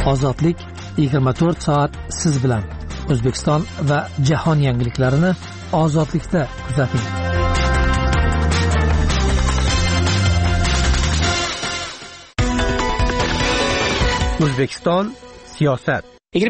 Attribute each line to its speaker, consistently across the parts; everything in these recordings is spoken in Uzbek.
Speaker 1: Ozodlik 24 soat siz bilan. O'zbekiston va jahon yangiliklarini ozodlikda kuzating. O'zbekiston siyosat.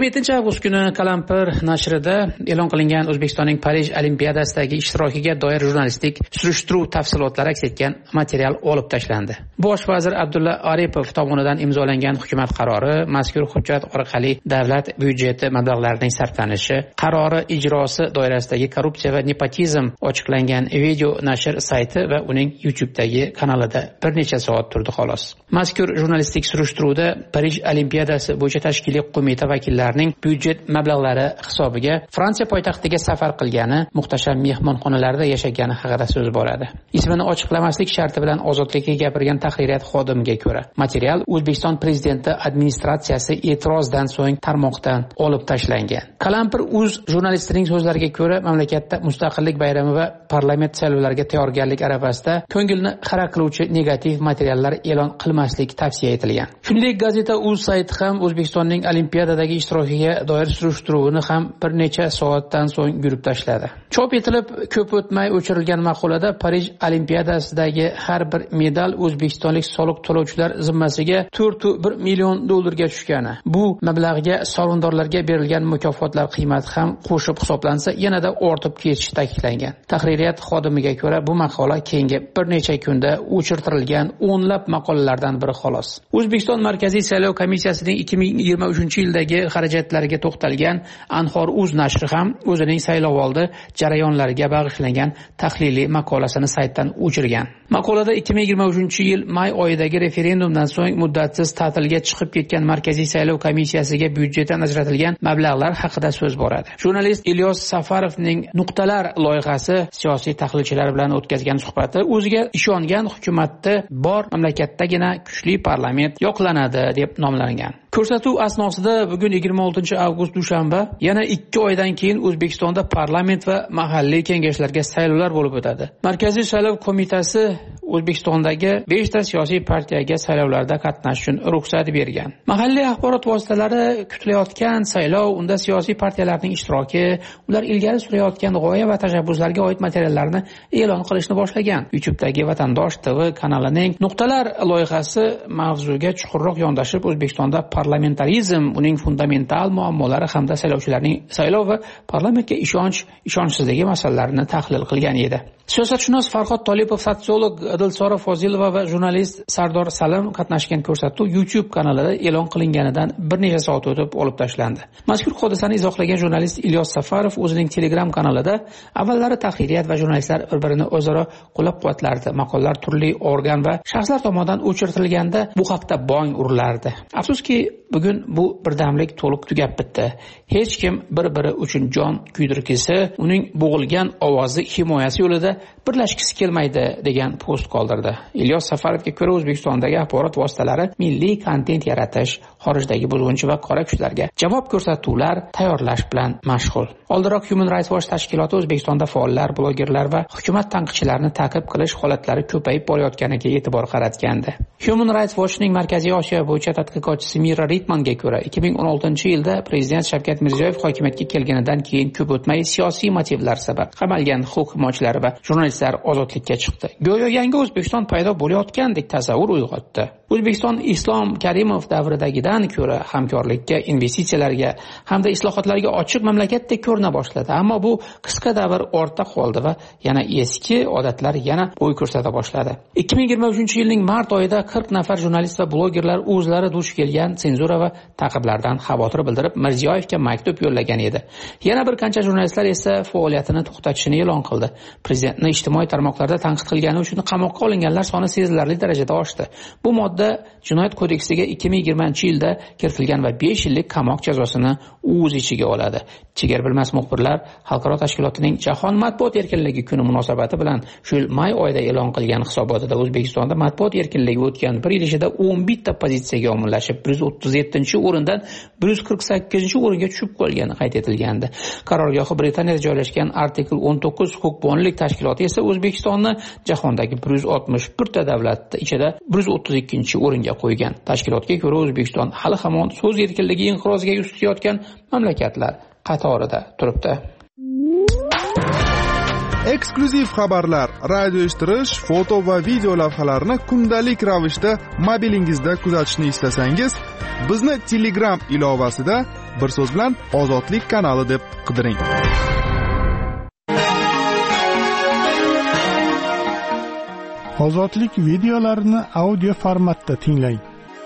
Speaker 2: 27 kuni Qalampir nashrida e'lon qilingan O'zbekistonning Parij Olimpiadasidagi ishtirokiga doir jurnalistik surishtiruv tafsilotlari aks etgan material olib tashlandi. Bosh vazir Abdulla Aripov tomonidan imzolangan hukumat qarori, mazkur hujjat orqali davlat byudjeti mablag'larining sarflanishi, qarori ijrosi doirasidagi korrupsiya va nepotizm ochiqlangan video nashr sayti va uning YouTube'dagi kanalida bir necha soat turdi xolos. Mazkur jurnalistik surishtiruvda Parij Olimpiadasi bo'yicha tashkiliy qo'mita vakillarining byudjet mablag'lari hisobiga Fransiya poytaxtiga safar qilgani, muhtasham mehmonxonalarda yashagani haqida so'z boradi. Ismini ochiqlamaslik sharti bilan ozodlikka gapirgan tahririyat xodimiga ko'ra, material O'zbekiston prezidenti administratsiyasi e'tirozdan so'ng tarmoqdan olib tashlangan. Qalampir.uz jurnalistining so'zlariga ko'ra, mamlakatda mustaqillik bayrami va parlament saylovlariga tayyorgarlik arafasida ko'ngilni xira qiluvchi negativ materiallar e'lon qilmaslik tavsiya etilgan. Shuningdek, gazeta.uz sayti ham O'zbekistonning Olimpiadadagi ishtirokiga doir surishtiruvni ham bir necha soatdan so'ng yurib tashladi. Chop etilib, ko'p o'tmay o'chirilgan maqolada Parij Olimpiadasidagi har bir medal o'zbekistonlik soliq to'lovchilar zimmasiga 4,1 million dollarga tushgani. Bu mablag'ga sovrindorlarga berilgan mukofotlar qiymati ham qo'shib hisoblansa, yanada ortib ketishi ta'kidlangan. Tahririyat xodimiga ko'ra, bu maqola keyingi bir necha kunda o'chirtirilgan o'nlab maqolalardan biri xolos. O'zbekiston Markaziy saylov komissiyasining 2023-yildagi xarajatlariga to'xtalgan Anhor.uz nashri ham o'zining saylovoldi jarayonlariga bag'ishlangan tahliliy maqolasini saytdan o'chirgan. Maqolada 2023-yil may oyidagi referendumdan so'ng muddatsiz ta'tilga chiqib ketgan Markaziy saylov komissiyasiga byudjetdan ajratilgan mablag'lar haqida so'z boradi. Jurnalist Ilyos Safarovning Nuqtalar loyihasi siyosiy tahlilchilar bilan o'tkazgan suhbati o'ziga ishongan hukumatda bor mamlakatdagina kuchli parlament yoqlanadi deb nomlangan. Ko'rsatuv asnosida bugun 26 avgust dushanba yana 2 oydan keyin O'zbekistonda parlament va mahalliy kengashlarga saylovlar bo'lib o'tadi. Markaziy saylov qo'mitasi O'zbekistondagi 5 ta siyosiy partiyaga saylovlarda qatnashish uchun ruxsat bergan. Mahalliy axborot vositalari kutilayotgan saylov, unda siyosiy partiyalarning ishtiroki, ular ilgari surayotgan g'oya va tashabbuslarga oid materiallarni e'lon qilishni boshlagan. YouTube'dagi Vatandosh TV kanalining Nuqtalar loyihasi mavzuga chuqurroq yondashib, O'zbekistonda parlamentarizm, uning fundamental muammolari hamda saylovchilarning saylov va parlamentga ishonchsizligi masalalarini tahlil qilgan edi. Siyosatshunos Farhod Tolipov, sotsiolog Dilsora Fozilova va jurnalist Sardor Salim qatnashgan ko'rsatuv YouTube kanalida e'lon qilinganidan bir necha soat o'tib olib tashlandi. Mazkur hodisani izohlagan jurnalist Ilyos Safarov o'zining Telegram kanalida avvallari tahririyat va jurnalistlar bir-birini o'zaro qo'llab-quvvatlardi. Maqolalar turli organ va shaxslar tomonidan o'chirtilganda bu haqda bong urilardi. Afsuski, bugun bu birdamlik to'liq tugab bitdi. Hech kim bir-biri uchun jon kuydirgisi, uning bo'g'ilgan ovozi himoyasi yo'lida birlashgisi kelmaydi degan post qoldirdi. Ilyos Safarovga ko'ra, O'zbekistondagi axborot vositalari milliy kontent yaratish, xorijdagi buzg'unchi va qora kuchlarga javob ko'rsatuvlar tayyorlash bilan mashg'ul. Oldinroq Human Rights Watch tashkiloti O'zbekistonda faollar, blogerlar va hukumat tanqidchilarini ta'qib qilish holatlari ko'payib borayotganiga e'tibor qaratgandi. Human Rights Watchning Markaziy Osiyo bo'yicha tadqiqotchisi Mira Ritmanga ko'ra, 2016-yilda prezident Shavkat Mirziyoyev hokimiyatga kelganidan keyin ko'p o'tmay siyosiy motivlar sabab qamalgan huquq himoyachilari va jurnalistlar ozodlikka chiqdi. Go'yo yangi O'zbekiston paydo bo'layotgandek tasavvur uyg'otdi. O'zbekiston Islom Karimov davridagidan ko'ra hamkorlikka, investitsiyalarga hamda islohotlarga ochiq mamlakatdek ko'rina boshladi. Ammo bu qisqa davr ortda qoldi va yana eski odatlar yana bo'y ko'rsata boshladi. 2023-yilning mart oyida 40 nafar jurnalist va blogerlar o'zlari duch kelgan senzura va ta'qiblardan xavotir bildirib Mirziyoyevga maktub yo'llagan edi. Yana bir qancha jurnalistlar esa faoliyatini to'xtatishini e'lon qildi. Prezidentni ijtimoiy tarmoqlarda tanqid qilgani uchun qamoqqa olinganlar soni sezilarli darajada oshdi. Bu modda Jinoyat kodeksiga 2020-yilda kiritilgan va 5 yillik qamoq jazosini o'z ichiga oladi. Chegar bilmas muxbirlar xalqaro tashkilotining Jahon matbuot erkinligi kuni munosabati bilan shu yil may oyida e'lon qilgan hisobotida O'zbekistonda matbuot erkinligi o'tgan bir yil ichida 11 ta pozitsiyaga omillashib, 137-o'rindan 148-o'ringa tushib qolgani qayd etilgandi. Qarorgohi Britaniyada joylashgan Artikel 19 huquqbonlik tashkiloti esa O'zbekistonni jahondagi 161 ta davlat ichida 132 o'ringa qo'ygan. Tashkilotga ko'ra, O'zbekiston hali hamon so'z erkinligi inqiroziga yuz tutayotgan mamlakatlar qatorida turibdi.
Speaker 3: Eksklyuziv xabarlar, radio eshittirish, foto va video lavhalarni kundalik ravishda mobilingizda kuzatishni istasangiz, bizni Telegram ilovasida bir so'z bilan Ozodlik kanali deb qidiring.
Speaker 4: Ozodlik videolarini audio formatda tinglang.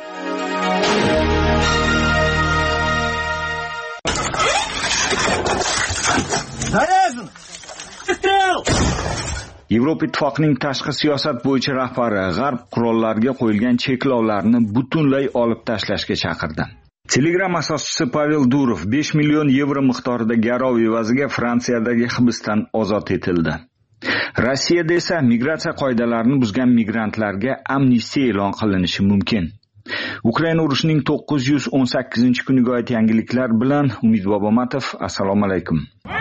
Speaker 5: Yevropa Ittifoqining tashqi siyosat bo'yicha rahbari G'arb qurollarga qo'yilgan cheklovlarni butunlay olib tashlashga chaqirdi. Telegram asoschisi Pavel Durov 5 million yevro miqdorida garov evaziga Fransiyadagi hibsdan ozod etildi. Rossiyada esa migratsiya qoidalarini buzgan migrantlarga amnistiya e'lon qilinishi mumkin. Ukraina urushining 918-kuniga oid yangiliklar bilan Umid Bobomatov. Assalomu alaykum.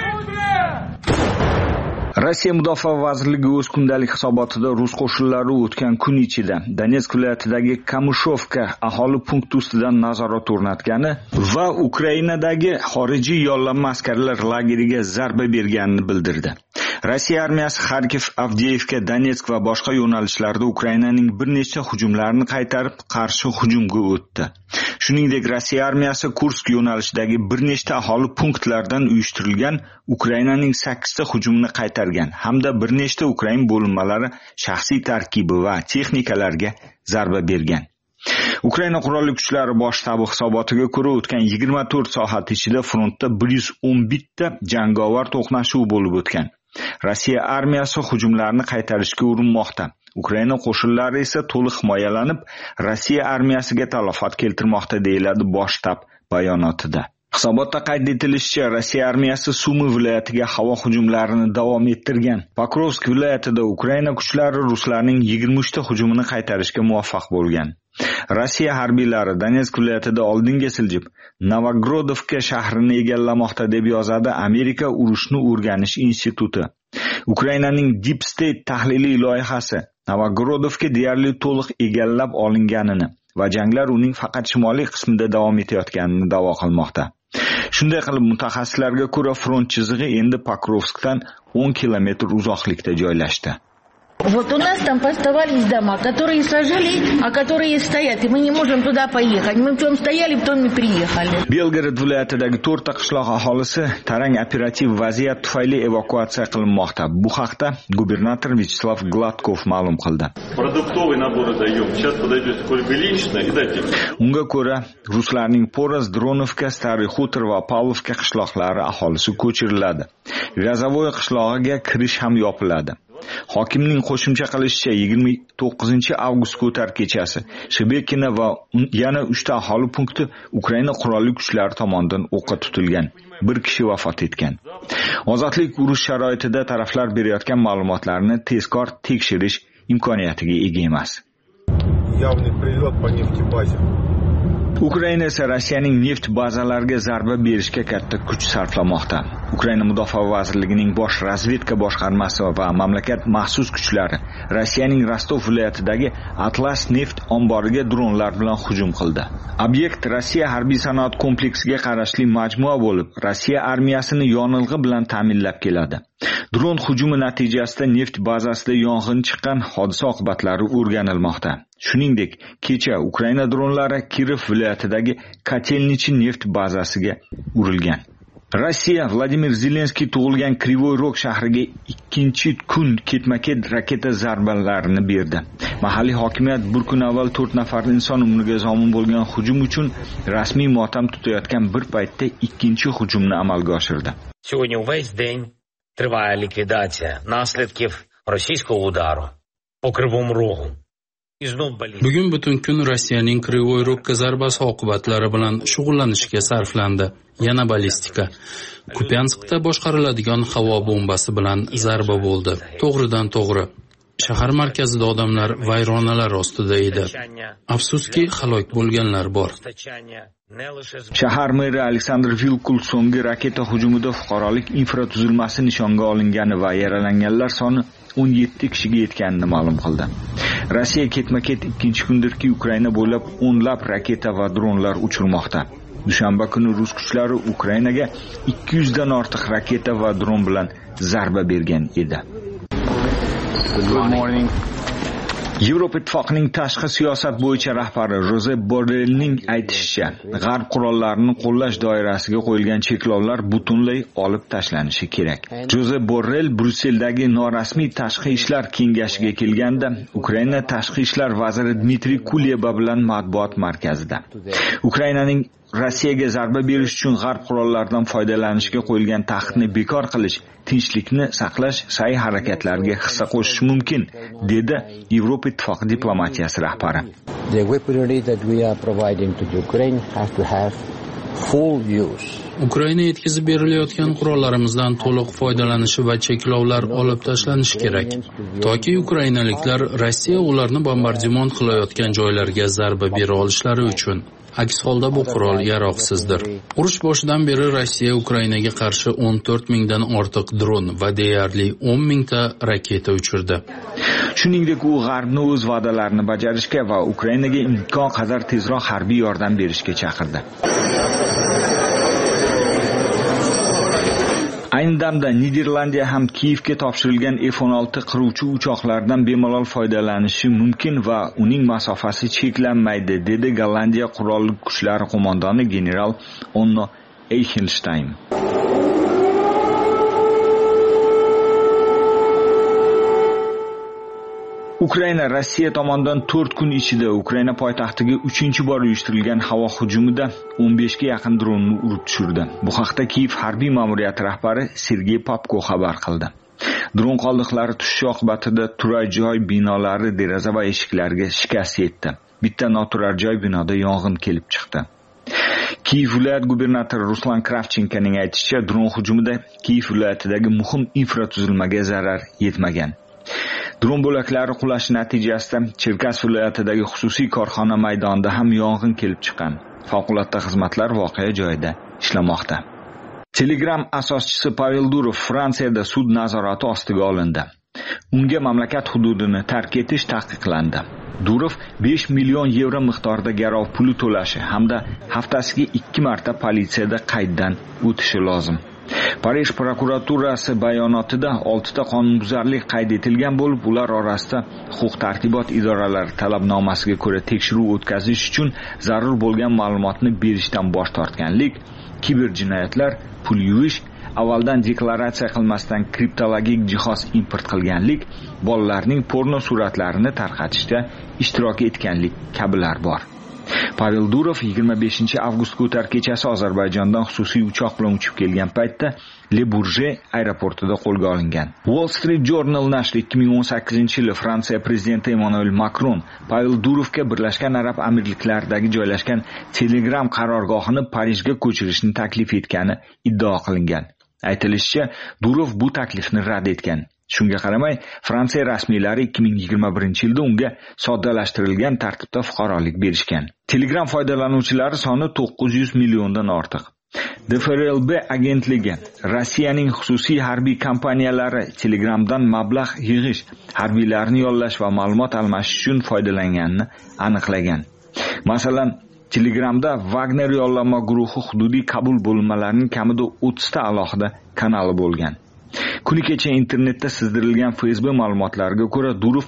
Speaker 5: Rossiya Mudofaa vazirligi o'z kundalik hisobotida rus qo'shinlari o'tgan kun ichida Donetsk viloyatidagi Kamyshovka aholi punkti ustidan nazorat o'rnatgani va Ukrainadagi xorijiy yollanma askarlar lageriga zarba berganini bildirdi. Rossiya armiyasi Xarkiv, Avdiyevka, Donetsk va boshqa yo'nalishlarda Ukrainaning bir nechta hujumlarini qaytarib qarshi hujumga o'tdi. Shuningdek, Rossiya armiyasi Kursk yo'nalishidagi bir nechta aholi punktlardan uyushtirilgan Ukrainaning 8 ta hujumini qaytargan hamda bir nechta Ukraina bo'linmalari shaxsiy tarkibi va texnikalarga zarba bergan. Ukraina qurolli kuchlari bosh shtabi hisobotiga ko'ra, o'tgan 24 soat ichida frontda 111 ta jangovar to'qnashuv bo'lib o'tgan. Rossiya armiyasi hujumlarni qaytarishga urinmoqda. Ukraina qo'shinlari esa to'liq himoyalanib, Rossiya armiyasiga talafot keltirmoqda, deyiladi bosh shtab bayonotida. Hisobotda qayd etilishicha, Rossiya armiyasi Sumi viloyatiga havo hujumlarini davom ettirgan. Pokrovsk viloyatida Ukraina kuchlari ruslarning 23 ta hujumini qaytarishga muvaffaq bo'lgan. Rossiya harbiylari Donetsk viloyatida oldinga siljib, Novogrodovka shahrini egallamoqda, deb yozadi Amerika urushni o'rganish instituti. Ukrainaning Deep State tahliliy loyihasi Novogrodovka deyarli to'liq egallab olinganini va janglar uning faqat shimoliy qismida davom etayotganini da'vo qilmoqda. Shunday qilib, mutaxassislarga ko'ra, front chizig'i endi Pokrovskdan 10 kilometr uzoqlikda joylashdi.
Speaker 6: Вот у нас там поставались дома, которые сожгли, а которые стоят, и мы не можем туда поехать. Мы в том стояли, в том и приехали.
Speaker 5: Belgorod viloyatidagi 4 ta qishloq aholisi tarang operativ vaziyat tufayli evakuatsiya qilinmoqda. Bu haqda gubernator Vyacheslav Gladkov ma'lum qildi.
Speaker 7: Продуктовый набор даем. Сейчас подойдете только лично и дайте.
Speaker 5: Unga ko'ra, ruslarning Poraz, Dronovka, Stary Xutor va Pavlovka qishloqlari aholisi ko'chiriladi. Gazavoy qishlog'iga kirish ham yopiladi. Hokimning qo'shimcha qilishicha, 29-avgust o'tar kechasi Shebekina va yana 3 ta aholi punkti Ukraina qurolli kuchlari tomonidan o'qqa tutilgan. Bir kishi vafot etgan. Ozodlik urush sharoitida taraflar berayotgan ma'lumotlarni tezkor tekshirish imkoniyatiga ega emas.
Speaker 3: Явный прилет по нефтебазе.
Speaker 5: Ukraina esa Rossiyaning neft bazalariga zarba berishga katta kuch sarflamoqda. Ukraina Mudofaa vazirligining bosh razvedka boshqarmasi va mamlakat maxsus kuchlari Rossiyaning Rostov viloyatidagi Atlas neft omboriga dronlar bilan hujum qildi. Obyekt Rossiya harbiy sanoat kompleksiga qarashli majmua bo'lib, Rossiya armiyasini yonilg'i bilan ta'minlab keladi. Dron hujumi natijasida neft bazasida yong'in chiqqan, hodisa oqibatlari o'rganilmoqda. Shuningdek, kecha Ukraina dronlari Kirev viloyatidagi Kotelnichi neft bazasiga urilgan. Rossiya Vladimir Zelenskiy tug'ilgan Krivoy Rog shahriga ikkinchi kun ketma-ket raketa zarbalarini berdi. Mahalliy hokimiyat bir kun avval 4 nafar inson umriga zomin bo'lgan hujum uchun rasmiy motam tutayotgan bir paytda ikkinchi hujumni amalga oshirdi.
Speaker 8: Сьогодні увесь день триває ліквідація наслідків російського удару по Кривому Рогу.
Speaker 9: Bugun butun kun Rossiyaning Krivoy Rogga zarbasi oqibatlari bilan shug'ullanishga sarflandi. Yana ballistika. Kupianskda boshqariladigan havo bombasi bilan zarba bo'ldi. To'g'ridan to'g'ri. Shahar markazida odamlar vayronalar ostida edi. Afsuski, halok bo'lganlar bor.
Speaker 5: Shahar meri Aleksandr Vilkul so'nggi raketa hujumida fuqarolik infratuzilmasi nishonga olingani va yaralanganlar soni 17 kishiga yetganini ma'lum qildi. Rossiya ketma-ket ikkinchi kundirki Ukraina bo'ylab o'nlab raketa va dronlar uchirmoqda. Dushanba kuni rus kuchlari Ukrainaga 200 dan ortiq raketa va dron bilan zarba bergan edi. Yevropa Ittifoqining tashqi siyosat bo'yicha rahbari Josep Borrellning aytishicha, G'arb qurollarini qo'llash doirasiga qo'yilgan cheklovlar butunlay olib tashlanishi kerak. Josep Borrell Brusseldagi norasmiy tashqi ishlar kengashiga kelganda, Ukraina tashqi ishlar vaziri Dmitriy Kuleba bilan matbuot markazida Ukrainaning Rossiyaga zarba berish uchun G'arb qurollaridan foydalanishga qo'yilgan taqiqni bekor qilish, tinchlikni saqlash sa'y harakatlariga hissa qo'shishi mumkin, dedi Yevropa Ittifoqi diplomatiyasi rahbari.
Speaker 10: The weaponry that we are providing to Ukraine has to have full use.
Speaker 9: Ukraina yetkazib berilayotgan qurollarimizdan to'liq foydalanishi va cheklovlar olib tashlanishi kerak. Toki ukrainaliklar Rossiya ularni bombardimon qilayotgan joylarga zarba bera olishlari uchun. Aks holda bu qurol yaroqsizdir. Urush boshidan beri Rossiya Ukrainaga qarshi 14 mingdan ortiq dron va deyarli 10 mingta raketa uchirdi.
Speaker 5: Shuningdek, u G'arbni o'z va'dalarini bajarishga va Ukrainaga imkon qadar tezroq harbiy yordam berishga chaqirdi. Ayni damda Niderlandiya ham Kiyevga topshirilgan F-16 qiruvchi uchoqlardan bemalol foydalanishi mumkin va uning masofasi cheklanmaydi, dedi Gollandiya qurolli kuchlari qo'mondoni general Onno Eichenstein. Ukraina Rossiya tomonidan 4 kun ichida Ukraina poytaxtiga 3-bor uyushtirilgan havo hujumida 15 ga yaqin dronni urib tushirdi. Bu haqda Kiyev harbiy ma'muriyati rahbari Sergey Popko xabar qildi. Dron qoldiqlari tushishi oqibatida turar joy binolari deraza va eshiklariga shikast yetdi. Bitta noturar joy binoda yong'in kelib chiqdi. Kiyev viloyat gubernatori Ruslan Kravchenkoning aytishicha, dron hujumida Kiyev viloyatidagi muhim infratuzilmaga zarar yetmagan. Dron bo'laklari qulashi natijasida Cherkas viloyatidagi xususiy korxona maydonida ham yong'in kelib chiqqan. Favqulodda xizmatlar voqea joyida ishlamoqda. Telegram asoschisi Pavel Durov Fransiyada sud nazorati ostiga olindi. Unga mamlakat hududini tark etish taqiqlandi. Durov 5 million yevro miqdorida garov puli to'lashi hamda haftasiga 2 marta politsiyada qayddan o'tishi lozim. Parij prokuraturasi bayonotida 6 ta qonunbuzarlik qayd etilgan bo'lib, ular orasida huquq-tartibot idoralari talabnomasiga ko'ra tekshiruv o'tkazish uchun zarur bo'lgan ma'lumotni berishdan bosh tortganlik, kiber jinoyatlar, pul yuvish, avvaldan deklaratsiya qilmasdan kriptologik jihoz import qilganlik, bolalarning porno suratlarini tarqatishda ishtirok etganlik kabilar bor. Pavel Durov 25 avgust ko'tar kechasi Ozarbayjondan xususiy uchoq bilan uchib kelgan paytda Le Bourget aeroportida qo'lga olingan. Wall Street Journal nashri 2018-yili Fransiya prezidenti Emmanuel Macron Pavel Durovga Birlashgan Arab Amirliklaridagi joylashgan Telegram qarorgohini Parijga ko'chirishni taklif etgani iddao qilingan. Aytilishicha, Durov bu taklifni rad etgan. Shunga qaramay, Fransiya rasmiylari 2021-yilda unga soddalashtirilgan tartibda fuqarolik berishgan. Telegram foydalanuvchilari soni 900 milliondan ortiq. DFRLB agentligi Rossiyaning xususiy harbiy kompaniyalari Telegramdan mablag' yig'ish, harbiylarni yollash va ma'lumot almashish uchun foydalanganini aniqlagan. Masalan, Telegramda Wagner yollama guruhi hududiy qabul bo'linmalarining kamida 30 ta alohida kanali bo'lgan. Kuni kecha internetda sizdirilgan FSB ma'lumotlariga ko'ra, Durov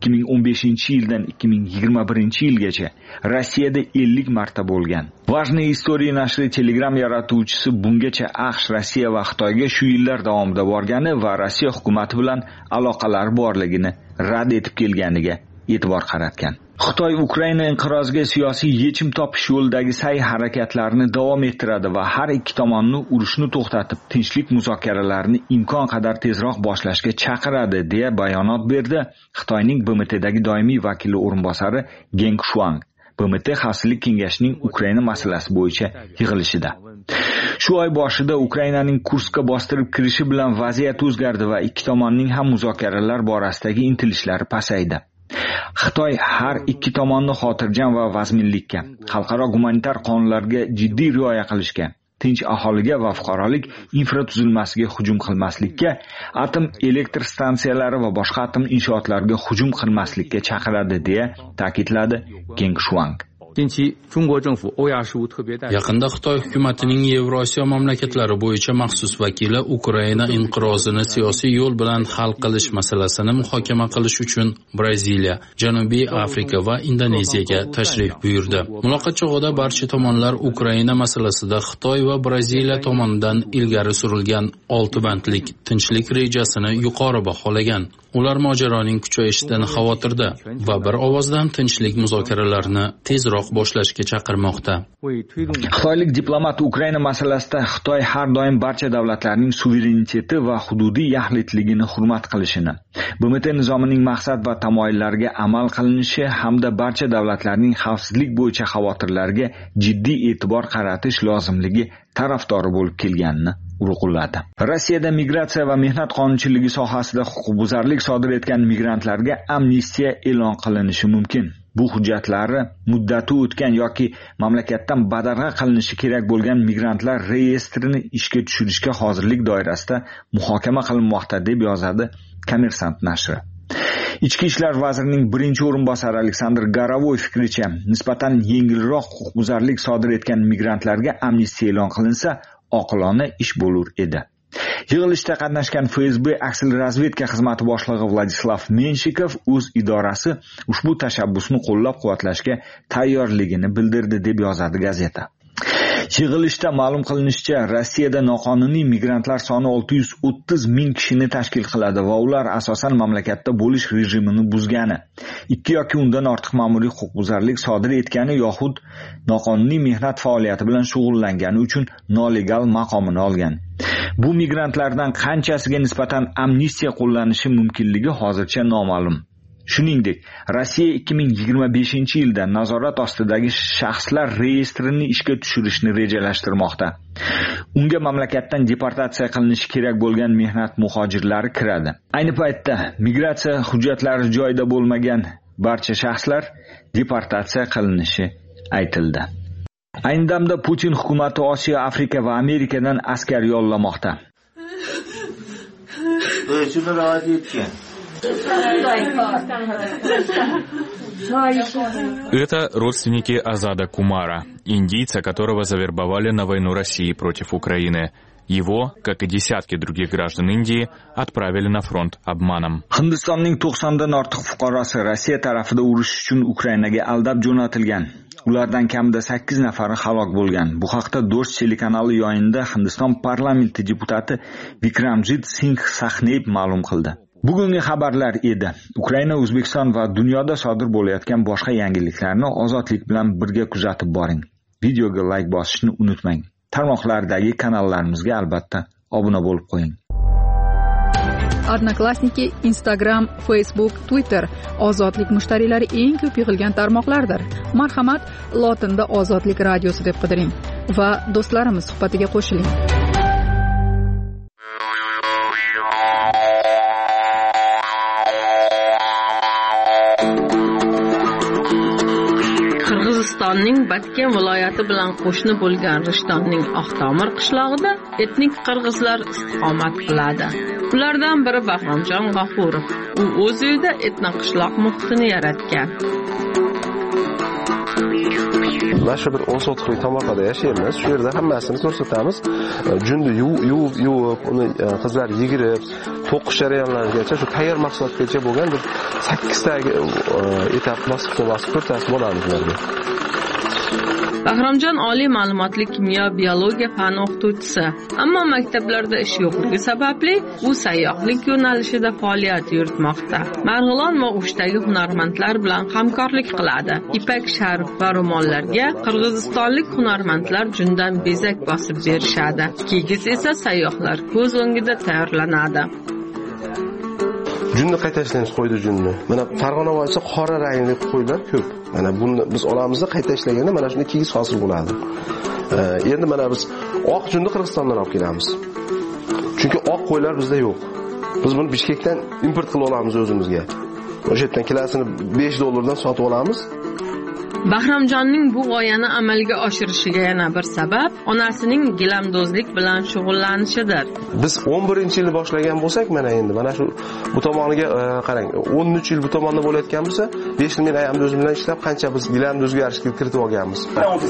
Speaker 5: 2015-yildan 2021-yilgacha Rossiyada 50 marta bo'lgan. Важная история nashri Telegram yaratuvchisi bungacha AQSh, Rossiya va Xitoyga shu yillar davomida borgani va Rossiya hukumati bilan aloqalari borligini rad etib kelganiga e'tibor qaratgan. Xitoy Ukraina inqiroziga siyosiy yechim topish yo'lidagi sa'y harakatlarini davom ettiradi va har ikki tomonni urushni to'xtatib, tinchlik muzokaralarini imkon qadar tezroq boshlashga chaqiradi, deya bayonot berdi Xitoyning BMTdagi doimiy vakili o'rinbosari Geng Shuang. BMT Xavfsizlik kengashining Ukraina masalasi bo'yicha yig'ilishida. Shu oy boshida Ukrainaning Kurskka bostirib kirishi bilan vaziyat o'zgardi va ikki tomonning ham muzokaralar borasidagi intilishlari pasaydi. Xitoy har ikki tomonni xotirjam va vazminlikka, xalqaro gumanitar qonunlarga jiddiy rioya qilishga, tinch aholiga va fuqarolik infratuzilmasiga hujum qilmaslikka, atom elektr stansiyalari va boshqa atom inshootlarga hujum qilmaslikka chaqiradi deya ta'kidladi Geng Shuang.
Speaker 9: Yaqinda Xitoy hukumatining Yevrosiyo mamlakatlari bo'yicha maxsus vakili Ukraina inqirozini siyosiy yo'l bilan hal qilish masalasini muhokama qilish uchun Braziliya, Janubiy Afrika va Indoneziyaga tashrif buyurdi. Muloqot chog'ida barcha tomonlar Ukraina masalasida Xitoy va Braziliya tomonidan ilgari surilgan 6 bandlik tinchlik rejasini yuqori baholagan. Ular mojaroning kuchayishidan xavotirda va bir ovozdan tinchlik muzokaralarini tezroq boshlashga chaqirmoqda.
Speaker 5: Xitoylik diplomat Ukraina masalasida Xitoy har doim barcha davlatlarning suvereniteti va hududiy yaxlitligini hurmat qilishini, BMT nizomining maqsad va tamoyillariga amal qilinishi hamda barcha davlatlarning xavfsizlik bo'yicha xavotirlarga jiddiy e'tibor qaratish lozimligi tarafdori bo'lib kelganini urg'uladi. Rossiyada migratsiya va mehnat qonunchiligi sohasida huquqbuzarlik sodir etgan migrantlarga amnistiya e'lon qilinishi mumkin. Bu hujjatlari muddati o'tgan yoki mamlakatdan badarg'a qilinishi kerak bo'lgan migrantlar reyestrini ishga tushirishga hozirlik doirasida muhokama qilinmoqda deb yozadi Kommersant nashri. Ichki ishlar vazirining birinchi o'rinbosari Aleksandr Garovoy fikricha, nisbatan yengilroq huquqbuzarlik sodir etgan migrantlarga amnistiya e'lon qilinsa, oqilona ish bo'lar edi. Yig'ilishda qatnashgan FSB aksil razvedka xizmati boshlig'i Vladislav Menshikov o'z idorasi ushbu tashabbusni qo'llab-quvvatlashga tayyorligini bildirdi deb yozadi gazeta. Yig'ilishda ma'lum qilinishicha, Rossiyada noqonuniy migrantlar soni 630 ming kishini tashkil qiladi va ular asosan mamlakatda bo'lish rejimini buzgani, 2 yoki undan ortiq ma'muriy huquqbuzarlik sodir etgani yoxud noqonuniy mehnat faoliyati bilan shug'ullangani uchun nolegal maqomini olgan. Bu migrantlardan qanchasiga nisbatan amnistiya qo'llanishi mumkinligi hozircha noma'lum. Shuningdek, Rossiya 2025-yilda nazorat ostidagi shaxslar reyestrini ishga tushirishni rejalashtirmoqda. Unga mamlakatdan deportatsiya qilinishi kerak bo'lgan mehnat muhojirlari kiradi. Ayni paytda migratsiya hujjatlari joyida bo'lmagan barcha shaxslar deportatsiya qilinishi aytildi. Ayni damda Putin hukumati Osiyo, Afrika va Amerikadan askar yollamoqda.
Speaker 11: Это родственники Азада Кумара, индийца, которого завербовали на войну России против Украины. Его, как и десятки других граждан Индии, отправили на фронт обманом.
Speaker 5: Hindistonning 90 dan ortiq fuqarosi Rossiya tarafida urush uchun Ukrainaga aldab jo'natilgan. Ulardan kamida 8 nafari halok bo'lgan. Bu haqda Dosh telekanali yo'yinida Hindiston parlamenti deputati Vikramjit Singh Sahnev ma'lum qildi. Bugungi xabarlar edi. Ukraina, O'zbekiston va dunyoda sodir bo'layotgan boshqa yangiliklarni ozodlik bilan birga kuzatib boring. Videoga like bosishni unutmang. Tarmoqlardagi kanallarimizga albatta obuna bo'lib qo'ying.
Speaker 12: Odnoklassniki, Instagram, Facebook, Twitter ozodlik mushtariylari eng ko'p yig'ilgan tarmoqlardir. Marhamat, lotinda Ozodlik radiosi deb qidiring va do'stlarimiz suhbatiga qo'shiling.
Speaker 13: Qirg'izistonning Batken viloyati bilan qo'shni bo'lgan Rishtondning Oqtomir qishlog'ida etnik qirg'izlar istiqomat qiladi. Ulardan biri Bahromjon G'afurov. U o'z uyida etnik qishloq muhitini yaratgan.
Speaker 14: Mana shu bir 10 sotixlik tomorqada yashaymiz. Shu yerda hammasini ko'rsatamiz. Junni yuvib, uni qizlar yigirib, to'qish jarayonlarigacha shu tayyor mahsulotgacha bo'lgan bir 8 ta etap bosib ko'rsatib bo'lamiz ularga.
Speaker 13: Bahromjon oliy ma'lumotli kimyo biologiya fani o'qituvchisi, ammo maktablarda ish yo'qligi sababli u sayyohlik yo'nalishida faoliyat yuritmoqda. Marg'ilon va O'shdagi hunarmandlar bilan hamkorlik qiladi. Ipak sharf va ro'mollarga qirg'izistonlik hunarmandlar jundan bezak bosib berishadi. Keyin esa sayyohlar ko'z o'ngida tayyorlanadi.
Speaker 14: Junni qayta ishlaymiz, qo'ydi junni. Mana Farg'ona bo'yicha qora rangli qo'ylar ko'p. Mana buni biz olamizda qayta ishlaganda mana shunday kigiz hosil bo'ladi. Endi mana biz oq junni Qirg'izistondan olib kelamiz. Chunki oq qo'ylar bizda yo'q. Biz buni Bishkekdan import qilib olamiz o'zimizga. O'sha yerdan kilosini $5 sotib olamiz.
Speaker 13: Bahramjonning bu g'oyani amalga oshirishiga yana bir sabab onasining gilamdozlik bilan shug'ullanishidir.
Speaker 14: Biz 11-yil boshlagan bo'lsak, mana shu bu tomoniga qarang, 13 yil bu tomonda bo'layotgan bo'lsa, 5 yil men ayamni o'zim bilan ishlab qancha biz gilamdozga yarashga kiritib olganmiz.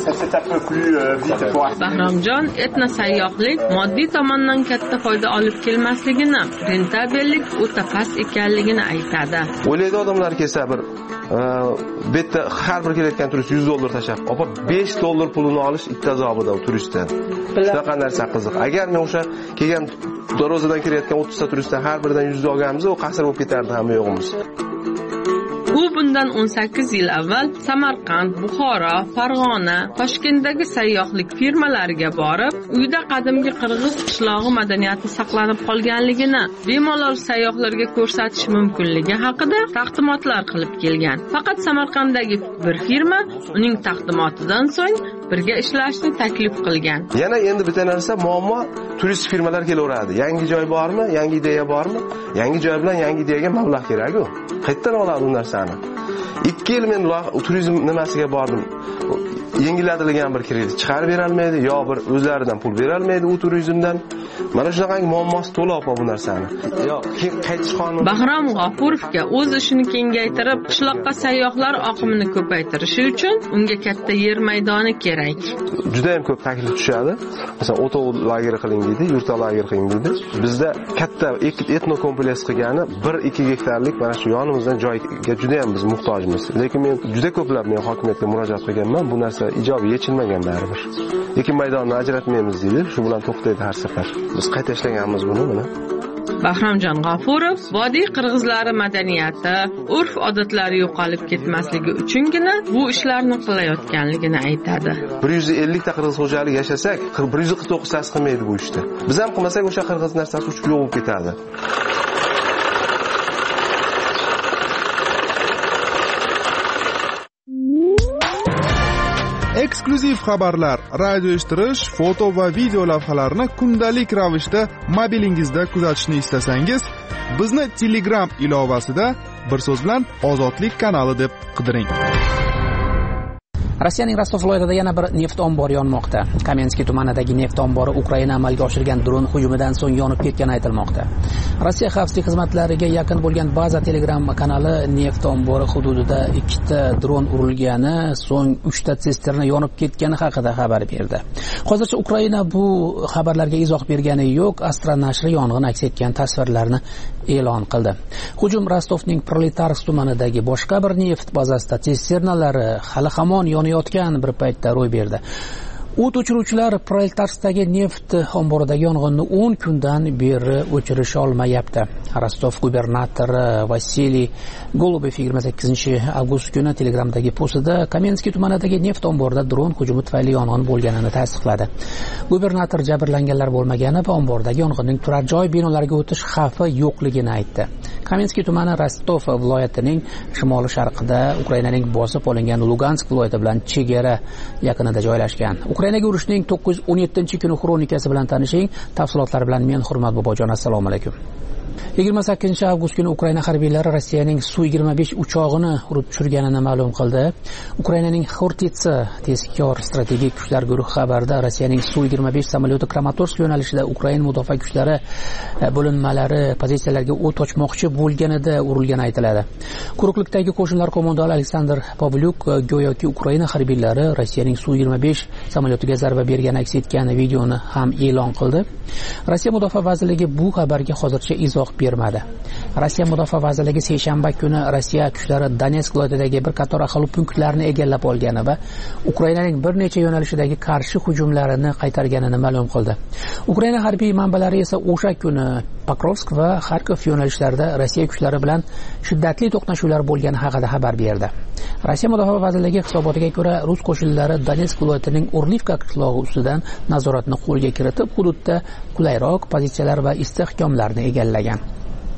Speaker 13: Bahramjon etnosayyohlik moddiy tomondan katta foyda olib kelmasligini, rentabellik o'ta past ekanligini aytadi.
Speaker 14: O'ylaydi odamlar kelsa bir bitta har bir kelayotgan turist $100 tashab, opab $5 pulini olish ittazobida u turistdan. Shunaqa narsa qiziq. Agar men o'sha kelgan Dorozadan kelayotgan 30 ta turistdan har biridan 100 olganmiz, u qasr bo'lib ketardi hamma yo'g'imiz.
Speaker 13: U bundan 18 yil avval Samarqand, Buxoro, Farg'ona, Toshkentdagi sayyohlik firmalariga borib, uyda qadimgi qirg'iz qishlog'i madaniyati saqlanib qolganligini, bemalol sayyohlarga ko'rsatish mumkinligi haqida taqdimotlar qilib kelgan. Faqat Samarqanddagi bir firma uning taqdimotidan so'ng birga ishlashni taklif qilgan.
Speaker 14: Yana endi bitta narsa muammo, turist firmalar kelaveradi. Yangi joy bormi? Yangi ideya bormi? Yangi joy bilan yangi ideyaga mablag' kerak-ku. Qayerdan oladi bu narsani? 2 yil men turizm nimasiga bordim. Yengiladigan bir kredit chiqarib bera olmaydi, yo bir o'zlaridan pul bera olmaydi u turizmdan. Mana shunaqangi muammosi to'liq bu narsani. Yo, qaytish qonuni.
Speaker 13: Bahrom G'ofurovga o'z ishini kengaytirib, qishloqqa sayyohlar oqimini ko'paytirishi uchun unga katta yer maydoni kerak.
Speaker 14: Juda ham ko'p taklif tushadi. Masalan, o'tov lageri qiling deydi, yurta lager qiling deydi. Bizda katta etno kompleks qilgani 1-2 gektarlik mana shu yonimizdan joyga juda ham biz muhtojmiz. Lekin men juda ko'plab men hokimiyatga murojaat qilganman, bu narsa ijobiy yechilmagan baribir. Lekin maydonni ajratmaymiz deydi, shu bilan to'xtaydi har safar. Biz qayta ishlaganmiz buni mana.
Speaker 13: Bahromjon G'ofurov vodiy qirg'izlari madaniyati, urf-odatlari yo'qolib ketmasligi uchungina bu ishlarni qilayotganligini aytadi.
Speaker 14: 150 ta qirg'iz xo'jaligi yashasak, 149 tasi qilmaydi bu ishni. Biz ham qilmasak o'sha qirg'iz narsasi uchib yo'q bo'lib ketadi.
Speaker 3: Eksklyuziv xabarlar, radio eshittirish, foto va video lavhalarni kundalik ravishda mobilingizda kuzatishni istasangiz, bizni Telegram ilovasida bir so'z bilan Ozodlik kanali deb qidiring.
Speaker 2: Rossiyaning Rostov viloyatida yana bir neft ombori yonmoqda. Kamenskiy tumanidagi neft ombori Ukraina amalga oshirgan dron hujumidan so'ng yonib ketgani aytilmoqda. Rossiya xavfsizlik xizmatlariga yaqin bo'lgan baza Telegram kanali neft ombori hududida 2 ta dron urilgani, so'ng 3 ta sisterna yonib ketgani haqida xabar berdi. Hozircha Ukraina bu xabarlarga izoh bergani yo'q. Astra nashri yong'in aks etgan tasvirlarni e'lon qildi. Hujum Rostovning Proletarsk tumanidagi boshqa bir neft bazasida sisternalari hali hamon yonayotgan bir paytda ro'y berdi. O't o'chiruvchilar Proletarskdagi neft omboridagi yong'inni 10 kundan beri o'chirisha olmayapti. Rostov gubernatori Vasiliy Golubov 28-avgust kuni Telegramdagi postida Kamenskiy tumanidagi neft omborida dron hujumi tufayli yong'in bo'lganini tasdiqladi. Gubernator jabrlanganlar bo'lmagani va ombordagi yong'inning turar joy binolariga o'tish xavfi yo'qligini aytdi. Kamenskiy tumani Rostov viloyatining shimoli-sharqida Ukrainaning bosib olingan Lugansk viloyati bilan chegara yaqinida joylashgan. Ukrainaga urushning 917-kuni xronikasi bilan tanishing. Tafsilotlar bilan men Hurmat Bobojon, assalomu alaykum. 28-avgust kuni Ukraina harbiylari Rossiyaning Su-25 uchog'ini urib tushirganini ma'lum qildi. Ukrainaning Xortitsa tezkor strategik kuchlar guruhi xabarida Rossiyaning Su-25 samolyoti Kramatorsk yo'nalishida Ukraina mudofaa kuchlari bo'linmalari pozitsiyalariga o't ochmoqchi bo'lganida urilgani aytiladi. Quruqlikdagi qo'shinlar qo'mondoni Aleksandr Pavlyuk go'yoki Ukraina harbiylari Rossiyaning Su-25 samolyotiga zarba bergani aks etgan videoni ham e'lon qildi. Rossiya mudofaa vazirligi bu xabarga hozircha izoh bermadi. Rossiya mudofaa vazirligi seshanba kuni Rossiya kuchlari Donetsk viloyatidagi bir qator aholi punktlarini egallab olgani va Ukrainaning bir necha yo'nalishidagi qarshi hujumlarini qaytarganini ma'lum qildi. Ukraina harbiy manbalari esa o'sha kuni Pokrovsk va Kharkov yo'nalishlarida Rossiya kuchlari bilan shiddatli to'qnashuvlar bo'lgani haqida xabar berdi. Rossiya mudofaa vazirligi hisobotiga ko'ra, rus qo'shinlari Donetsk viloyatining Urlivka qishlog'i ustidan nazoratni qo'lga kiritib, hududda qulayroq pozitsiyalar va istehkomlarni egallagan.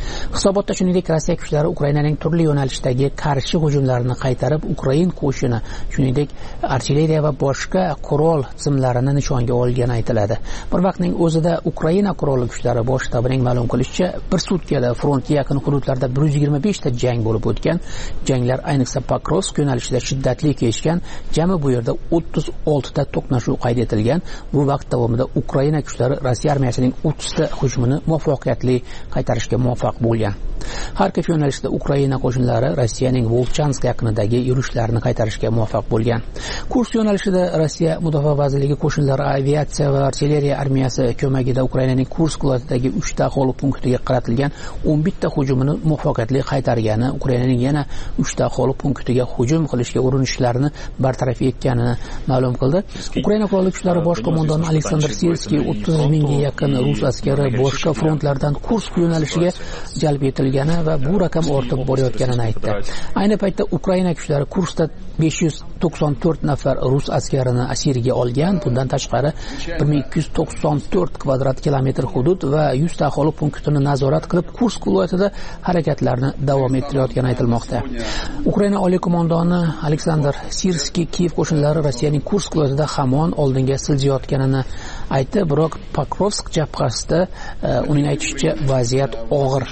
Speaker 2: Hisobotda shuningdek Rossiya kuchlari Ukrainaning turli yo'nalishdagi qarshi hujumlarini qaytarib, Ukrain qo'shini, shuningdek artilleriya va boshqa qurol tizimlarini nishonga olgani aytiladi. Bir vaqtning o'zida Ukraina qurolli kuchlari bosh shtabining ma'lum qilishicha, bir sutkada frontga yaqin hududlarda 125 ta jang bo'lib o'tgan. Janglar ayniqsa Pokrovsk yo'nalishida shiddatli kechgan. Jami bu yerda 36 ta to'qnashuv qayd etilgan. Bu vaqt davomida Ukraina kuchlari Rossiya armiyasining 30 ta hujumini muvaffaqiyatli qaytarishga muvaffaq bo'lgan. Xarkov yo'nalishida Ukraina qo'shinlari Rossiyaning Volchansk yaqinidagi yurishlarini qaytarishga muvaffaq bo'lgan. Kursk yo'nalishida Rossiya Mudofaa vazirligi qo'shinlari aviatsiya va artilleriya armiyasi ko'magida Ukrainaning Kursk viloyatidagi 3 ta aholi punktiga qaratilgan 11 ta hujumini muvaffaqiyatli qaytargani, Ukrainaning yana 3 ta aholi punktiga hujum qilishga urinishlarini bartaraf etganini ma'lum qildi. Ukraina qurolli kuchlari bosh qo'mondoni Aleksandr Sirskiy 30 mingga yaqin rus askari boshqa frontlardan Kursk yo'nalishiga jalb etilgani va bu raqam ortib borayotganini aytdi. Ayni paytda Ukraina kuchlari Kurskda 594 nafar rus askarini asirga olgan. Bundan tashqari 1294 kvadrat kilometr hudud va 100 ta aholi punktini nazorat qilib, Kursk viloyatida harakatlarni davom ettirayotgani aytilmoqda. Ukraina oliy qo'mondoni Aleksandr Sirskiy Kiyev qo'shinlari Rossiyaning Kursk viloyatida hamon oldinga siljayotganini aytdi, biroq Pokrovsk jabhasida uning aytishicha vaziyat og'ir.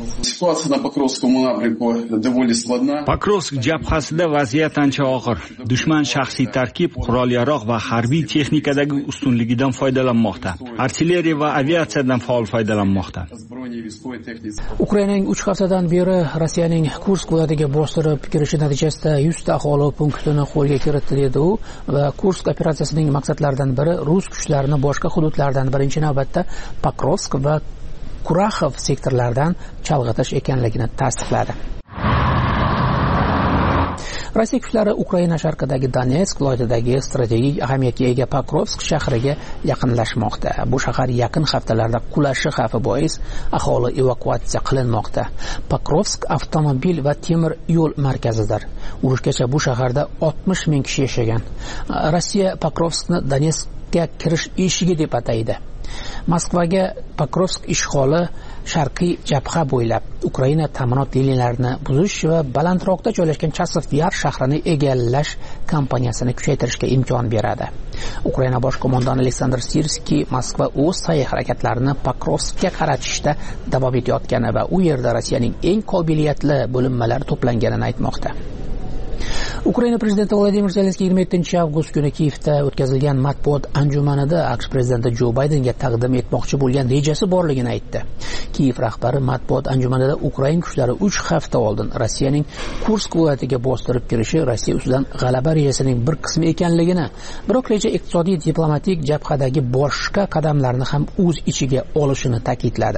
Speaker 5: Pokrovsk jabhasida vaziyat ancha og'ir. Dushman shaxsiy tarkib, qurol-yarog' va harbiy texnikadagi ustunligidan foydalanmoqda. Artilleriya va aviatsiyadan faol foydalanmoqda.
Speaker 2: Ukrainaning 3 haftadan beri Rossiyaning Kursk viloyatiga bostirib kirishi natijasida 100 ta aholi punktini qo'lga kiritdi dedi u va Kursk operatsiyasining maqsadlaridan biri rus kuchlarini boshqa hududlardan birinchi navbatda Pokrovsk va Kuraxov sektorlaridan chalg'itish ekanligini tasdiqladi. Rossiya kuchlari Ukraina sharqidagi Donetsk viloyatidagi strategik ahamiyatga ega Pokrovsk shahriga yaqinlashmoqda. Bu shahar yaqin haftalarda qulashi xavfi bois aholi evakuatsiya qilinmoqda. Pokrovsk avtomobil va temir yo'l markazidir. Urushgacha bu shaharda 60 ming kishi yashagan. Rossiya Pokrovskni Donetskga kirish eshigi deb ataydi. Moskvaga Pokrovsk ishg'oli sharqiy jabha bo'ylab Ukraina ta'minot liniyalarini buzish va balandroqda joylashgan Chasov Yar shahrini egallash kampaniyasini kuchaytirishga imkon beradi. Ukraina bosh qo'mondoni Aleksandr Sirskiy Moskva o'z sa'y harakatlarini Pokrovskga qaratishda davom etayotgani va u yerda Rossiyaning eng qobiliyatli bo'linmalari to'planganini aytmoqda. Ukraina prezidenti Vladimir Zelenskiy 27-avgust kuni Kiyevda o'tkazilgan matbuot anjumanida AQSh prezidenti Jo Baydenga taqdim etmoqchi bo'lgan rejasi borligini aytdi. Kiyev rahbari matbuot anjumanida Ukraina kuchlari 3 hafta oldin Rossiyaning Kursk viloyatiga bostirib kirishi Rossiya ustidan g'alaba rejasining bir qismi ekanligini, biroq reja iqtisodiy diplomatik jabhadagi boshqa qadamlarni ham o'z ichiga olishini ta'kidladi.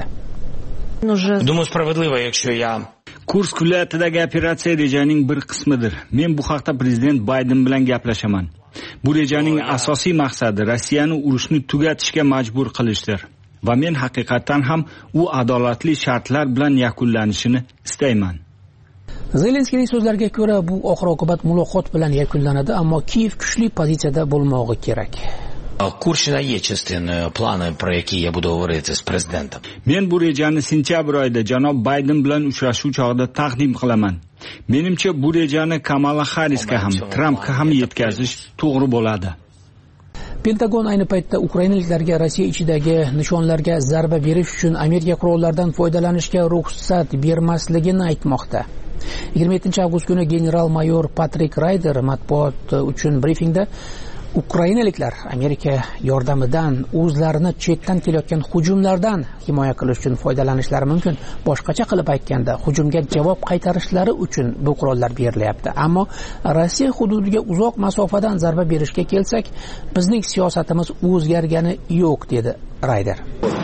Speaker 8: Думаю, справедливо, якщо я
Speaker 5: Kursk viloyatidagi operatsiya rejaning bir qismidir. Men bu haqda prezident Bayden bilan gaplashaman. Bu rejaning asosiy maqsadi Rossiyani urushni tugatishga majbur qilishdir. Va men haqiqatan ham u adolatli shartlar bilan yakunlanishini istayman.
Speaker 2: Zelenskiyning so'zlariga ko'ra, bu oxir-oqibat muloqot bilan yakunlanadi, ammo Kiyev kuchli pozitsiyada bo'lmog'i kerak.
Speaker 8: Kurshida є частиною плану, про які я буду говорити з президентом.
Speaker 5: Men bu rejani sentyabr oyida janob Bayden bilan uchrashuv chog'ida taqdim qilaman. Menimcha bu rejani Kamala Harrisga ham, Trumpga ham yetkazish to'g'ri bo'ladi.
Speaker 2: Pentagon ayni paytda ukrainaliklarga Rossiya ichidagi nishonlarga zarba berish uchun Amerika qurollaridan foydalanishga ruxsat bermasligini aytmoqda. 27-avgust kuni general-mayor Patrik Ryder matbuot uchun brifingda Ukrainaliklar Amerika yordamidan o'zlarini chetdan kelayotgan hujumlardan himoya qilish uchun foydalanishlari mumkin. Boshqacha qilib aytganda, hujumga javob qaytarishlari uchun bu qurollar berilyapti. Ammo Rossiya hududiga uzoq masofadan zarba berishga kelsak, bizning siyosatimiz o'zgargani yo'q, dedi Ryder.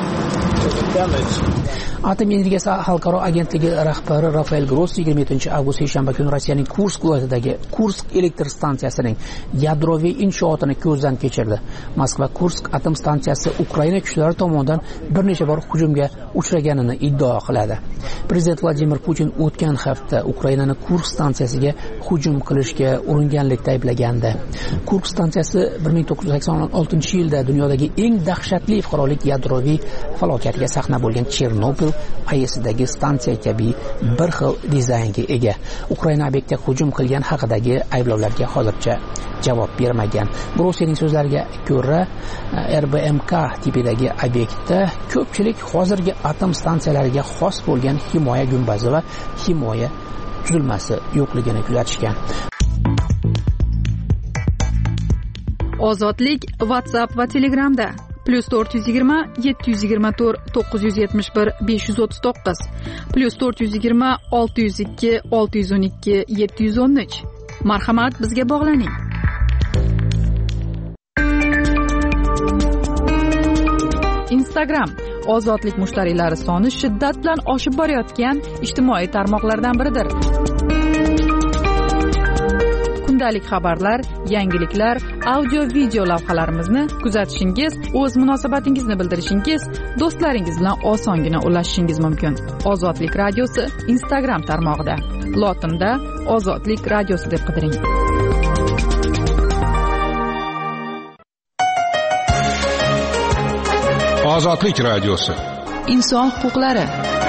Speaker 2: Atom energiyasi xalqaro agentligi rahbari Rafael Grossi 27-avgust seshanba kuni Rossiyaning Kursk viloyatidagi Kursk elektr stansiyasining yadroviy inshootini ko'zdan kechirdi. Moskva Kursk atom stansiyasi Ukraina kuchlari tomonidan bir necha bor hujumga uchraganini iddao qiladi. Prezident Vladimir Putin o'tgan hafta Ukrainani Kursk stansiyasiga hujum qilishga uringanlikda ayblagandi. Kursk stansiyasi 1986-yilda dunyodagi eng dahshatli fuqarolik yadroviy falokatga sahna bo'lgan Chernobil ISdagi stansiya kabi bir xil dizaynga ega. Ukraina obyektga hujum qilgan haqidagi ayblovlarga hozircha javob bermagan. Grossiyning so'zlariga ko'ra, RBMK tipidagi obyektda ko'pchilik hozirgi atom stansiyalariga xos bo'lgan himoya gumbazi va himoya tuzilmasi yo'qligini kuzatishgan.
Speaker 12: Ozodlik WhatsApp va Telegramda +420 724 971 539 +420 602 612 713. Marhamat, bizga bog'laning. Instagram ozodlik mushtariylari soni shiddat bilan oshib borayotgan ijtimoiy tarmoqlardan biridir. Kundalik xabarlar, yangiliklar, audio-video lavhalarimizni kuzatishingiz, o'z munosabatingizni bildirishingiz, do'stlaringiz bilan osongina ulashishingiz mumkin. Ozodlik radiosi Instagram tarmog'ida. Lotinda Ozodlik radiosi deb qidiring.
Speaker 15: Ozodlik radiosi.
Speaker 12: Inson huquqlari.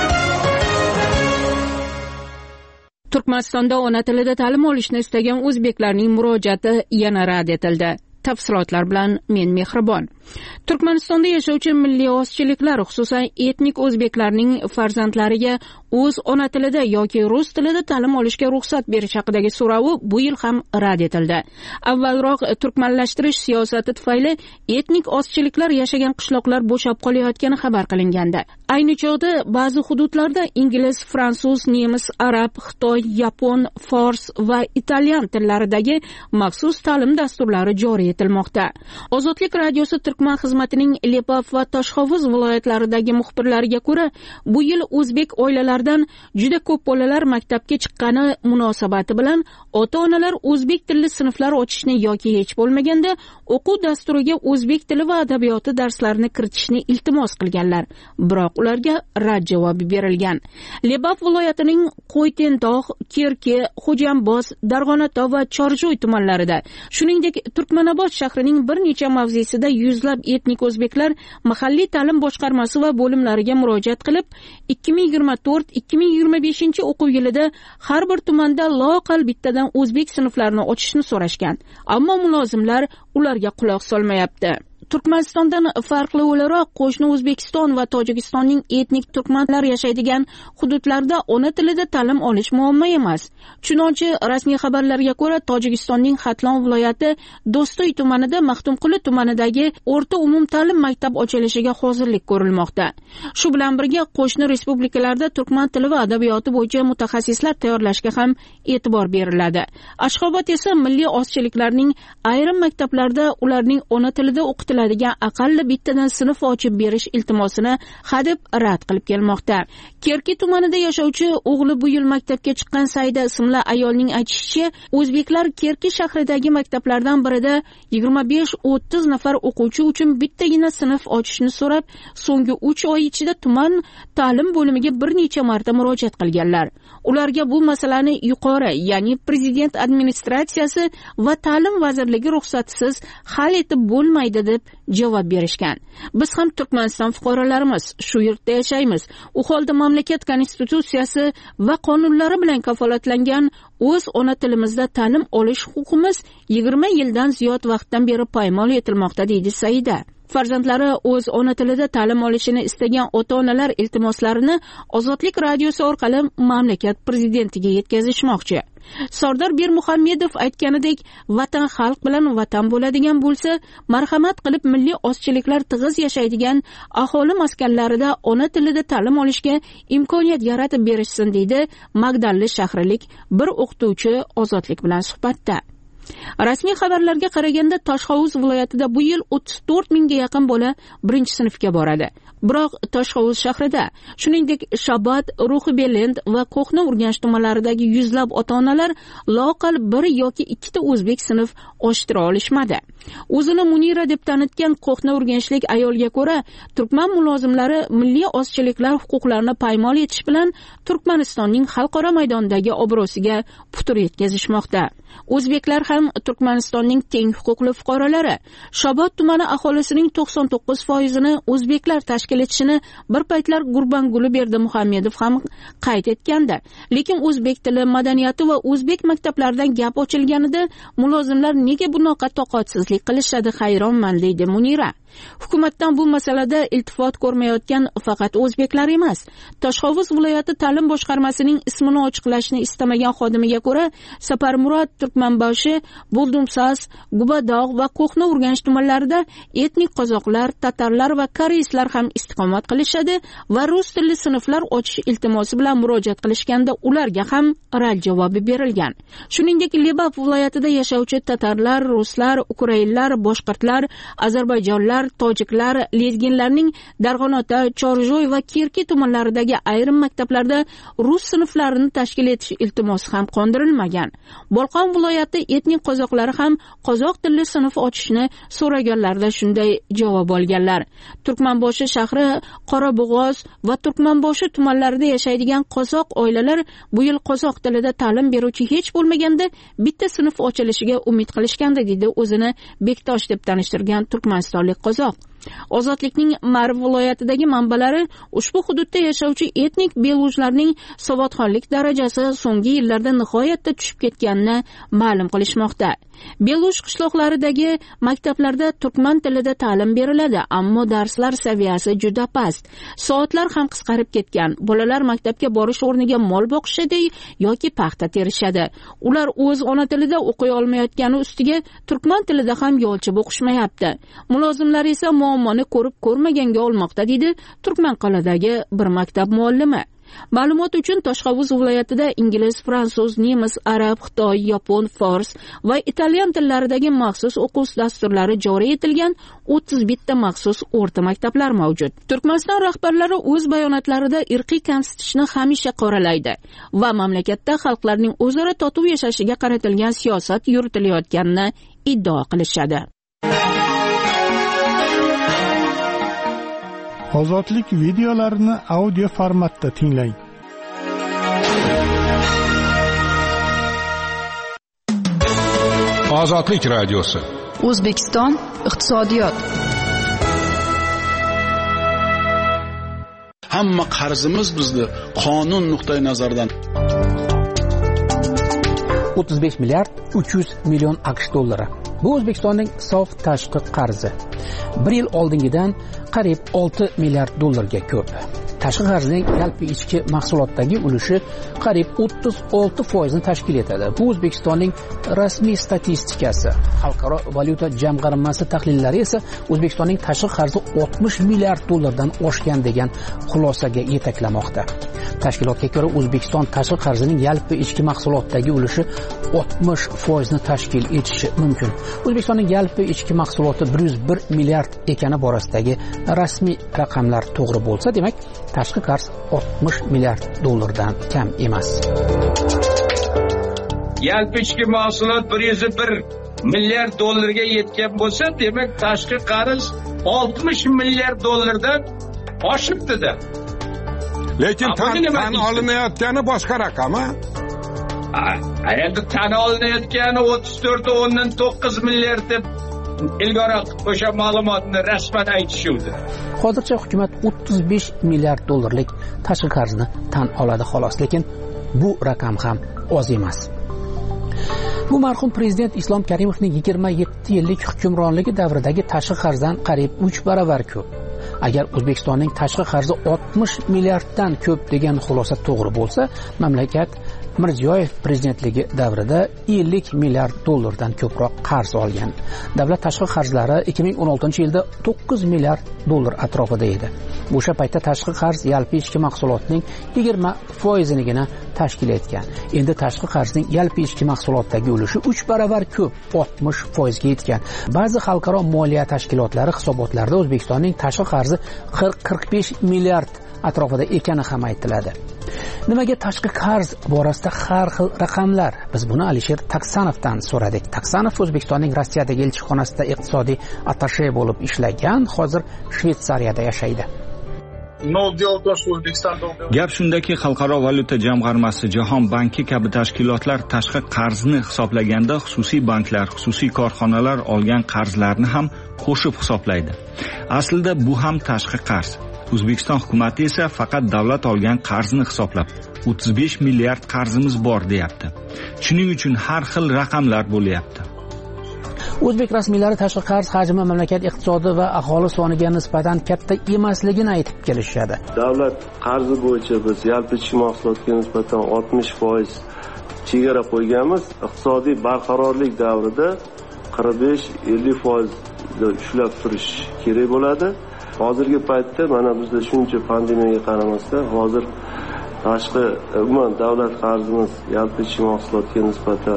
Speaker 16: Turkmanistonda ona tilida ta'lim olishni istagan o'zbeklarning murojaati yana rad etildi. Tafsilotlar bilan men Mehribon. Turkmanistonda yashovchi milliy ozchiliklar, xususan etnik o'zbeklarning farzandlariga o'z ona tilida yoki rus tilida ta'lim olishga ruxsat berish haqidagi so'rovi bu yil ham rad etildi. Avvalroq turkmanlashtirish siyosati tufayli etnik ozchiliklar yashagan qishloqlar bo'shab qolayotgani xabar qilingandi. Ayni chog'da ba'zi hududlarda ingliz, fransuz, nemis, arab, xitoy, yapon, fors va italyan tillaridagi maxsus ta'lim dasturlari joriy etilmoqda. Ozodlik radiosi Turkman xizmatining Lepaf va Toshhovuz viloyatlaridagi muxbirlariga ko'ra, bu yil o'zbek oilalaridan juda ko'p bolalar maktabga chiqqani munosabati bilan ota-onalar o'zbek tilli sinflar ochishni yoki hech bo'lmaganda o'quv dasturiga o'zbek tili va adabiyoti darslarini kiritishni iltimos qilganlar. Biroq ularga rad javobi berilgan. Lebap viloyatining Qo'ytendog', Kerki, Xo'jamboz, Darg'onatog' va Chorjoy tumanlarida, shuningdek Turkmanobod shahrining bir necha mavzesida yuzlab etnik o'zbeklar mahalliy ta'lim boshqarmasi va bo'limlariga murojaat qilib, 2024-2025 o'quv yilida har bir tumanda loqal bittadan o'zbek sinflarini ochishni so'rashgan. Ammo mulozimlar ularga quloq solmayapti. Turkmanistondan farqli o'laroq qo'shni O'zbekiston va Tojikistonning etnik turkmanlar yashaydigan hududlarda ona tilida ta'lim olish muammo emas. Chunonchi rasmiy xabarlarga ko'ra Tojikistonning Xatlon viloyati Do'stoy tumanida Maxtumquli tumanidagi o'rta umum ta'lim maktab ochilishiga hozirlik ko'rilmoqda. Shu bilan birga qo'shni respublikalarda turkman tili va adabiyoti bo'yicha mutaxassislar tayyorlashga ham e'tibor beriladi. Ashxobod esa milliy ozchiliklarning ayrim maktablarda ularning ona tilida o'qitiladigan aqalli bittadan sinf ochib berish iltimosini hadeb rad qilib kelmoqda. Kerki tumanida yashovchi o'g'li bu yil maktabga chiqqan Saida ismli ayolning aytishicha, o'zbeklar Kerki shahridagi maktablardan birida 25-30 nafar o'quvchi uchun bittagina sinf ochishni so'rab, so'nggi 3 oy ichida tuman ta'lim bo'limiga bir necha marta murojaat qilganlar. Ularga bu masalani yuqori, ya'ni prezident administratsiyasi va ta'lim vazirligi ruxsatisiz hal etib bo'lmaydi deb javob berishgan. Biz ham Turkmaniston fuqarolarimiz, shu yurtda yashaymiz. U holda mamlakat konstitutsiyasi va qonunlari bilan kafolatlangan o'z ona tilimizda ta'lim olish huquqimiz 20 yildan ziyod vaqtdan beri poymol etilmoqda, deydi Saida. Farzandlari o'z ona tilida ta'lim olishini istagan ota-onalar iltimoslarini Ozodlik radiosi orqali mamlakat prezidentiga yetkazishmoqchi. Sardor Bermuhammedov aytganidek, vatan xalq bilan vatan bo'ladigan bo'lsa, marhamat qilib milliy ozchiliklar tig'iz yashaydigan aholi maskanlarida ona tilida ta'lim olishga imkoniyat yaratib berishsin, deydi Magdalli shahrilik bir o'qituvchi Ozodlik bilan suhbatda. Rasmiy xabarlarga qaraganda Toshhovuz viloyatida bu yil 34 mingga yaqin bola birinchi sinfga boradi. Biroq Toshhovuz shahrida, shuningdek Shabat, Ruhibelend va Qo'hna Urganch tumanlaridagi yuzlab ota-onalar loqal bir yoki ikkita o'zbek sinf ochtira olishmadi. O'zini Munira deb tanitgan Qo'hna Urganchlik ayolga ko'ra, turkman mulozimlari milliy ozchiliklar huquqlarini poymol etish bilan Turkmanistonning xalqaro maydondagi obro'siga putur yetkazishmoqda. O'zbeklar ham Turkmanistonning teng huquqli fuqarolari. Shobod tumani aholisining 99%ni o'zbeklar tashkil etishini bir paytlar Gurbanguli Berdimuhammedov ham qayd etgandi. Lekin o'zbek tili, madaniyati va o'zbek maktablaridan gap ochilganida mulozimlar nega bunaqa toqatsizlik qilishadi hayronman, deydi Munira. Hukumatdan bu masalada iltifot ko'rmayotgan faqat o'zbeklar emas. Toshxovuz viloyati ta'lim boshqarmasining ismini ochiqlashni istamagan xodimiga ko'ra, Saparmurod, Turkmanboshi, Buldumsas, Gubadog' va Qo'qni Urganch tumanlarida etnik qozoqlar, tatarlar va koreyslar ham istiqomat qilishadi va rus tilli sinflar ochish iltimosi bilan murojaat qilishganda ularga ham rad javobi berilgan. Shuningdek, Lebap viloyatida yashovchi tatarlar, ruslar, ukrainlar, boshqirdlar, ozarbayjonlar, tojiklar, lezginlarning Darg'anota, Chorjoy va Kirki tumanlaridagi ayrim maktablarda rus sinflarini tashkil etish iltimosi ham qondirilmagan. Bolqon viloyati etnik qozoqlari ham qozoq tilli sinf ochishni so'raganlarda shunday javob olganlar. Turkmanboshi shahri, Qorabog'oz va Turkmanboshi tumanlarida yashaydigan qozoq oilalar bu yil qozoq tilida ta'lim beruvchi hech bo'lmaganda bitta sinf ochilishiga umid qilishgandi, dedi o'zini Bektosh deb tanishtirgan turkmanistonlik qozoq. Ozodlikning Marv viloyatidagi manbalari ushbu hududda yashovchi etnik belujlarning savodxonlik darajasi so'nggi yillarda nihoyatda tushib ketganini ma'lum qilishmoqda. Beluj qishloqlaridagi maktablarda turkman tilida ta'lim beriladi, ammo darslar saviyasi juda past. Soatlar ham qisqarib ketgan. Bolalar maktabga borish o'rniga mol boqishadi yoki paxta terishadi. Ular o'z ona tilida o'qiy olmayotgani ustiga turkman tilida ham yolchib o'qishmayapti. Mulozimlar esa muammoni ko'rib ko'rmaganga olmoqda, dedi Turkmanqal'adagi bir maktab muallimi. Ma'lumot uchun Toshxovuz viloyatida ingliz, fransuz, nemis, arab, xitoy, yapon, fors va italyan tillaridagi maxsus o'quv dasturlari joriy etilgan 31 ta maxsus o'rta maktablar mavjud. Turkmaniston rahbarlari o'z bayonotlarida irqiy kamsitishni hamisha qoralaydi va mamlakatda xalqlarning o'zaro totuv yashashiga qaratilgan siyosat yuritilayotganini iddao qilishadi.
Speaker 4: Ozodlik videolarini audio formatda tinglang.
Speaker 15: Ozodlik radiosi.
Speaker 12: O'zbekiston iqtisodiyot.
Speaker 17: Hamma qarzimiz bizni qonun nuqtai nazaridan
Speaker 1: 35 milliard 300 million AQSh dollari. Bu O'zbekistonning sof tashqi qarzi. 1 yil oldingidan qariyb 6 milliard dollarga ko'p. Tashqi qarzning yalpi ichki mahsulotdagi ulushi qariyb 36% ni tashkil etadi. Bu O'zbekistonning rasmiy statistikasi. Xalqaro valyuta jamg'armasi tahlillari esa O'zbekistonning tashqi qarzi 60 milliard dollardan oshgan degan xulosaga yetaklamoqda. Tashkilotga ko'ra O'zbekiston tashqi qarzining yalpi ichki mahsulotdagi ulushi 60% ni tashkil etishi mumkin. O'zbekistonning yalpi ichki mahsuloti 101 milliard ekani borasidagi rasmiy raqamlar to'g'ri bo'lsa, demak, tashqi qarz 60 milliard dollardan kam emas.
Speaker 18: Yalpi ichki mahsulot 101 milliard dollarga yetgan bo'lsa, demak, tashqi qarz 60 milliard dollardan oshibdi-da.
Speaker 15: Lekin tan olinayotgani boshqa raqam, ha?
Speaker 18: Endi tan olinayotgani 34.9 milliard deb ilgari o'sha ma'lumotni rasman aytishuvdi.
Speaker 1: Hozircha hukumat 35 milliard dollarlik tashqi qarzni tan oladi xolos, lekin bu raqam ham oz emas. Bu marhum prezident Islom Karimovning 27 yillik hukmronligi davridagi tashqi qarzdan qariyb 3 baravar ko'p. Agar O'zbekistonning tashqi qarzi 60 milliarddan ko'p degan xulosa to'g'ri bo'lsa, mamlakat Mirziyoyev prezidentligi davrida 50 milliard dollardan ko'proq qarz olgan. Davlat tashqi qarzlari 2016-yilda 9 milliard dollar atrofida edi. O'sha paytda tashqi qarz yalpi ichki mahsulotning 20%nigina tashkil etgan. Endi tashqi qarzning yalpi ichki mahsulotdagi ulushi 3 baravar ko'p, 60% ga yetgan. Ba'zi xalqaro moliya tashkilotlari hisobotlarida O'zbekistonning tashqi qarzi 40-45 milliard atrofida ekani ham aytiladi. Nimaga tashqi qarz borasida har xil raqamlar? Biz buni Alisher Taksanovdan so'radik. Taksanov O'zbekistonning Rossiyadagi elchixonasida iqtisodiy attashe bo'lib ishlagan, hozir Shveysariyada yashaydi.
Speaker 5: Gap shundaki, Xalqaro valyuta jamg'armasi, Jahon banki kabi tashkilotlar tashqi qarzni hisoblaganda xususiy banklar, xususiy korxonalar olgan qarzlarni ham qo'shib hisoblaydi. Aslida bu ham tashqi qarz. O'zbekiston hukumati esa faqat davlat olgan qarzni hisoblab 35 milliard qarzimiz bor deyapti. Shuning uchun har xil raqamlar bo'lyapti.
Speaker 1: O'zbek rasmiylari tashqi qarz hajmi mamlakat iqtisodi va aholi soniga nisbatan katta emasligini aytib kelishadi.
Speaker 14: Davlat qarzi bo'yicha biz yalpi ichki mahsulotga nisbatan 60% chegara qo'yganmiz. Iqtisodiy barqarorlik davrida 45-50% ushlab turish kerak bo'ladi. Hozirgi paytda mana bizda shuncha pandemiyaga qaramasdan hozir tashqi umuman davlat qarzimiz yalpi ichki mahsulotga nisbatan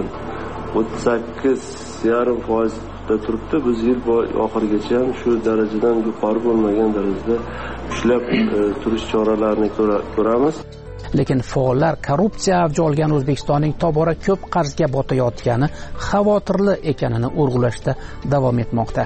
Speaker 14: 38,5% turibdi. Biz yil oxirigacha ham shu darajadan yuqori bo'lmagan darajada ushlab turish choralarini ko'ramiz.
Speaker 1: Lekin faollar korrupsiya avj olgan O'zbekistonning tobora ko'p qarzga botayotgani xavotirli ekanini urg'ulashda davom etmoqda.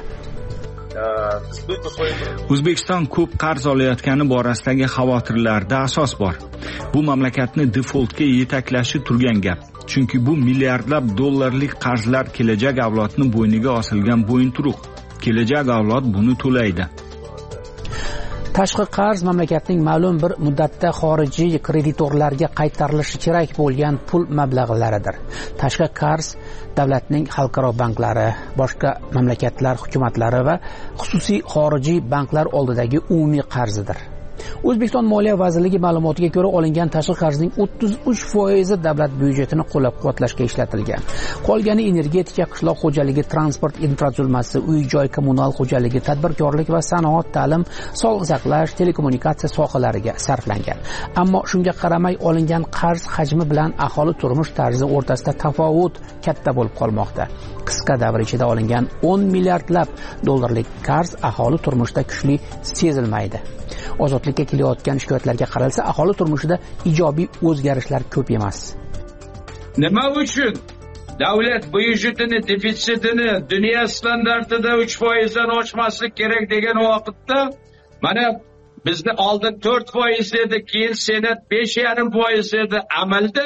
Speaker 5: O'zbekiston ko'p qarz olayotgani borasidagi xavotirlarda asos bor. Bu mamlakatni defoltga yetaklashi turgan gap. Chunki bu milliardlab dollarlik qarzlar kelajak avlodni bo'yniga osilgan bo'yinturuq. Kelajak avlod buni to'laydi.
Speaker 1: Tashqi qarz mamlakatning ma'lum bir muddatda xorijiy kreditorlarga qaytarilishi kerak bo'lgan pul mablag'laridir. Tashqi qarz davlatning xalqaro banklari, boshqa mamlakatlar hukumatlari va xususiy xorijiy banklar oldidagi umumiy qarzidir. O'zbekiston Moliya vazirligi ma'lumotiga ko'ra, olingan tashqi qarzning 33% davlat byudjetini qo'llab-quvvatlashga ishlatilgan. Qolgani energetika, qishloq xo'jaligi, transport infratuzilmasi, uy-joy, kommunal xo'jaligi, tadbirkorlik va sanoat, ta'lim, sog'liqni saqlash, telekommunikatsiya sohalariga sarflangan. Ammo shunga qaramay olingan qarz hajmi bilan aholi turmush tarzi o'rtasida tafovut katta bo'lib qolmoqda. Qisqa davr ichida olingan 10 milliardlab dollarlik qarz aholi turmushida kuchli sezilmaydi. Ozodlikka kelayotgan shikoyatlarga qaralsa, aholi turmushida ijobiy o'zgarishlar ko'p emas.
Speaker 18: Nima uchun davlat byudjetini defitsitini dunyo standartida 3% dan oshmaslik kerak degan vaqtda mana bizni oldin 4% edi, keyin senat 5,5% edi, amalda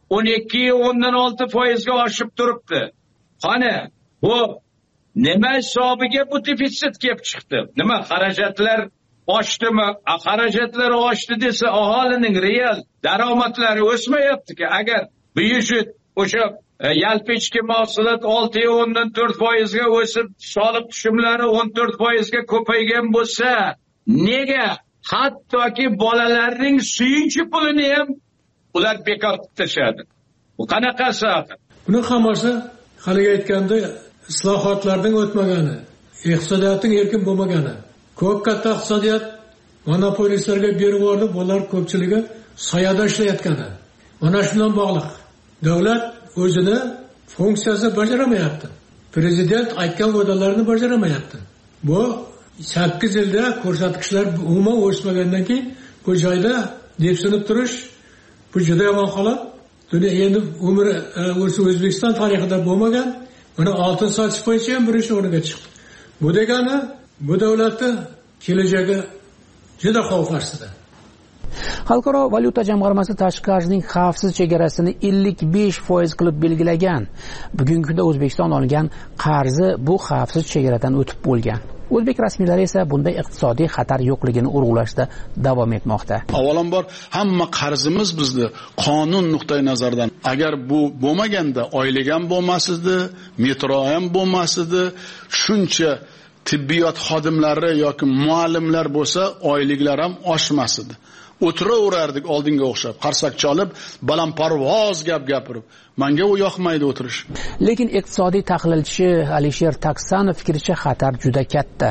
Speaker 18: 12,6% ga oshib turibdi. Qani bu nima hisobiga bu defitsit kelib chiqdi? Nima xarajatlar oshdimi? Xarajatlar oshdi desa aholining real daromadlari o'smayapti-ki. Agar byudjet o'sha yalpi ichki mahsulot 6,4% ga o'sib, soliq tushumlari 14% ga ko'paygan bo'lsa, nega hattoki bolalarning suyunchi pulini ham ular bekor qilib tashadi? Bu qanaqasi?
Speaker 19: Buni hammasi haliga aytganda islohotlarning o'tmagani, iqtisodiyotning erkin bo'lmagani. Ko'p katta iqtisodiyot monopolistlarga berib yubordi, bular ko'pchiligi soyada ishlayotgani. Mana shundan bog'liq. Davlat o'zini funksiyasini bajaramayapti. Prezident aytgan va'dalarni bajaramayapti. Bu 8 yilda ko'rsatkichlar umuman o'smagandan keyin bu joyda depsinib turish bu juda yomon holat. Dunyo endi umri O'zbekiston tarixida bo'lmagan. Mana oltin sotish bo'yicha ham birinchi o'ringa chiqdi. Bu degani bu davlatni kelajagi juda xavf ostida.
Speaker 1: Xalqaro valyuta jamg'armasi tashqi qarzning xavfsiz chegarasini 55% qilib belgilagan. Bugungi kunda O'zbekiston olgan qarzi bu xavfsiz chegaradan o'tib bo'lgan. O'zbek rasmiylari esa bunday iqtisodiy xatar yo'qligini urg'ulashda davom etmoqda.
Speaker 17: Avvalambor hamma qarzimiz bizni qonun nuqtai nazaridan agar bu bo'lmaganda oylik ham bo'lmasdi, metro ham bo'lmasdi, shuncha tibbiyot xodimlari yoki muallimlar bo'lsa oyliklar ham oshmasdi. O'tiraverardik oldinga o'xshab, qarsak cholib, balandparvoz gap gapirib. Menga u yoqmaydi o'tirish.
Speaker 1: Lekin iqtisodiy tahlilchi Alisher Taksanov fikricha xatar juda katta.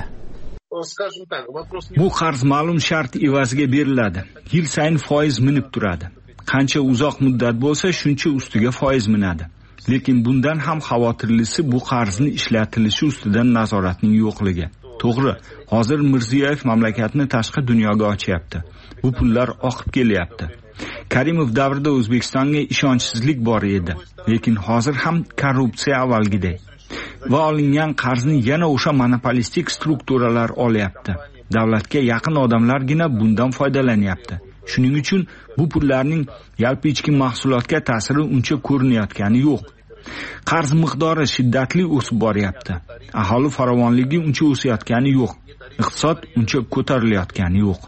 Speaker 5: Bu qarz ma'lum shart evaziga beriladi. Yil sayin foiz minib turadi. Qancha uzoq muddat bo'lsa, shuncha ustiga foiz minadi. Lekin bundan ham xavotirlisi bu qarzni ishlatilishi ustidan nazoratning yo'qligi. To'g'ri, hozir Mirziyoyev mamlakatni tashqi dunyoga ochyapti. Bu pullar oqib kelyapti. Karimov davrida O'zbekistonga ishonchsizlik bor edi, lekin hozir ham korrupsiya avvalgiday. Va olingan qarzni yana o'sha monopolistik strukturalar olyapti. Davlatga yaqin odamlargina bundan foydalanyapti. Shuning uchun bu pullarning yalpi ichki mahsulotga ta'siri uncha ko'rinayotgani yo'q. Qarz miqdori shiddatli o'sib boryapti. Aholi farovonligi uncha o'sayotgani yo'q. Iqtisod uncha ko'tarilayotgani yo'q.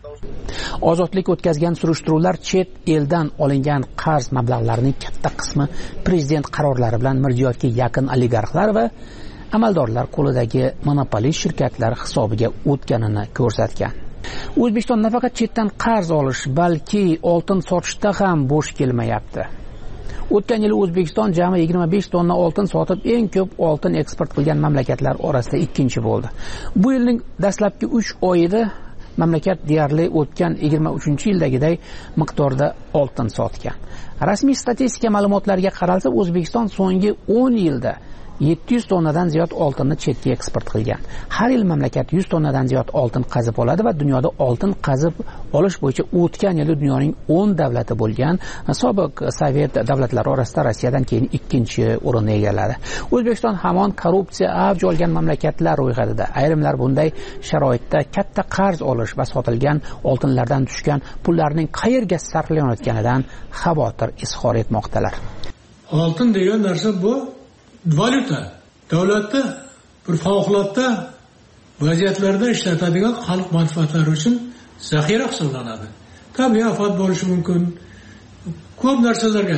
Speaker 1: Ozodlik o'tkazgan surishtiruvlar chet eldan olingan qarz mablag'larining katta qismi prezident qarorlari bilan Mirziyoyevga yaqin oligarxlar va amaldorlar qo'lidagi monopolist shirkatlar hisobiga o'tganini ko'rsatgan. O'zbekiston nafaqat chetdan qarz olish, balki oltin sotishda ham bo'sh kelmayapti. O'tgan yili O'zbekiston jami 25 tonna oltin sotib, eng ko'p oltin eksport qilgan mamlakatlar orasida ikkinchi bo'ldi. Bu yilning dastlabki 3 oyida mamlakat deyarli o'tgan 23-yildagiday miqdorda oltin sotgan. Rasmiy statistika ma'lumotlariga qaralsa, O'zbekiston so'nggi 10 yilda 700 tonnadan ziyod oltinni chetga eksport qilgan. Har yil mamlakat 100 tonnadan ziyod oltin qazib oladi va dunyoda oltin qazib olish bo'yicha o'tgan yili dunyoning 10 davlati bo'lgan sobiq Sovet davlatlari orasida Rossiyadan keyin ikkinchi o'rinni egalladi. O'zbekiston hamon korrupsiya avj olgan mamlakatlar ro'yxatida. Ayrimlar bunday sharoitda katta qarz olish va sotilgan oltinlardan tushgan pullarning qayerga sarflanayotganidan xavotir izhor etmoqdalar.
Speaker 19: Oltin degan narsa bu valyuta. Davlatda bir favqulodda vaziyatlarda ishlatadigan xalq manfaatlari uchun zaxira hisoblanadi. Tabiiy ofat bo'lishi mumkin. Ko'p narsalarga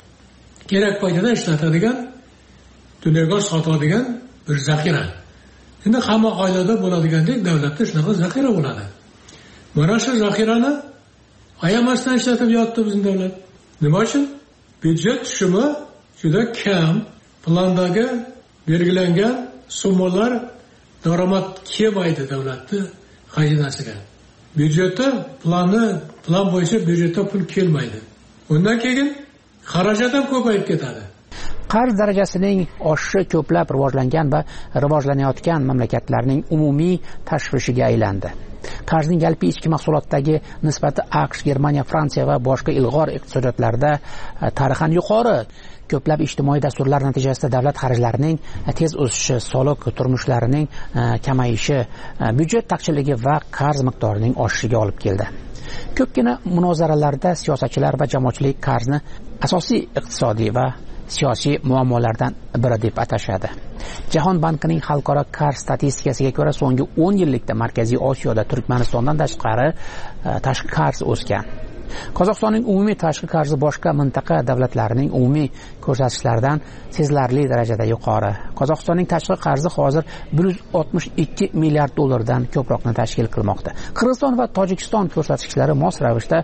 Speaker 19: kerak paytida ishlatadigan, dunyoga sotadigan bir zaxira. Endi hamma oilada bo'ladigandek davlatda shunaqa zaxira bo'ladi. Mana shu zaxirani ayamasdan ishlatib yotdi bizning davlat. Nima uchun? Byudjet tushumi juda kam. Plandagi belgilangan summalar daromad kelmaydi davlatning xazinasiga. Byudjetda plan bo'yicha byudjetda pul kelmaydi. Undan keyin xarajat ham ko'payib ketadi.
Speaker 1: Qarz darajasining oshishi ko'plab rivojlangan va rivojlanayotgan mamlakatlarning umumiy tashvishiga aylandi. Qarzning yalpi ichki mahsulotdagi nisbati AQSh, Germaniya, Fransiya va boshqa ilg'or iqtisodiyotlarda tarixan yuqori. Ko'plab ijtimoiy dasturlar natijasida davlat xarajlarining tez o'sishi, soliq turmushlarining kamayishi, byudjet taqchilligi va qarz miqdorining oshishiga olib keldi. Ko'pgina munozaralarda siyosatchilar va jamoatchilik qarzni asosiy iqtisodiy va siyosiy muammolardan biri deb atashadi. Jahon bankining xalqaro qarz statistikasiga ko'ra, so'nggi 10 yillikda Markaziy Osiyoda Turkmanistondan tashqari tashqi qarz o'sgan. Qozog'istonning umumiy tashqi qarzi boshqa mintaqa davlatlarining umumiy ko'rsatkichlaridan sezilarli darajada yuqori. Qozog'istonning tashqi qarzi hozir 162 milliard dollardan ko'proqni tashkil qilmoqda. Qirg'iziston va Tojikiston ko'rsatkichlari mos ravishda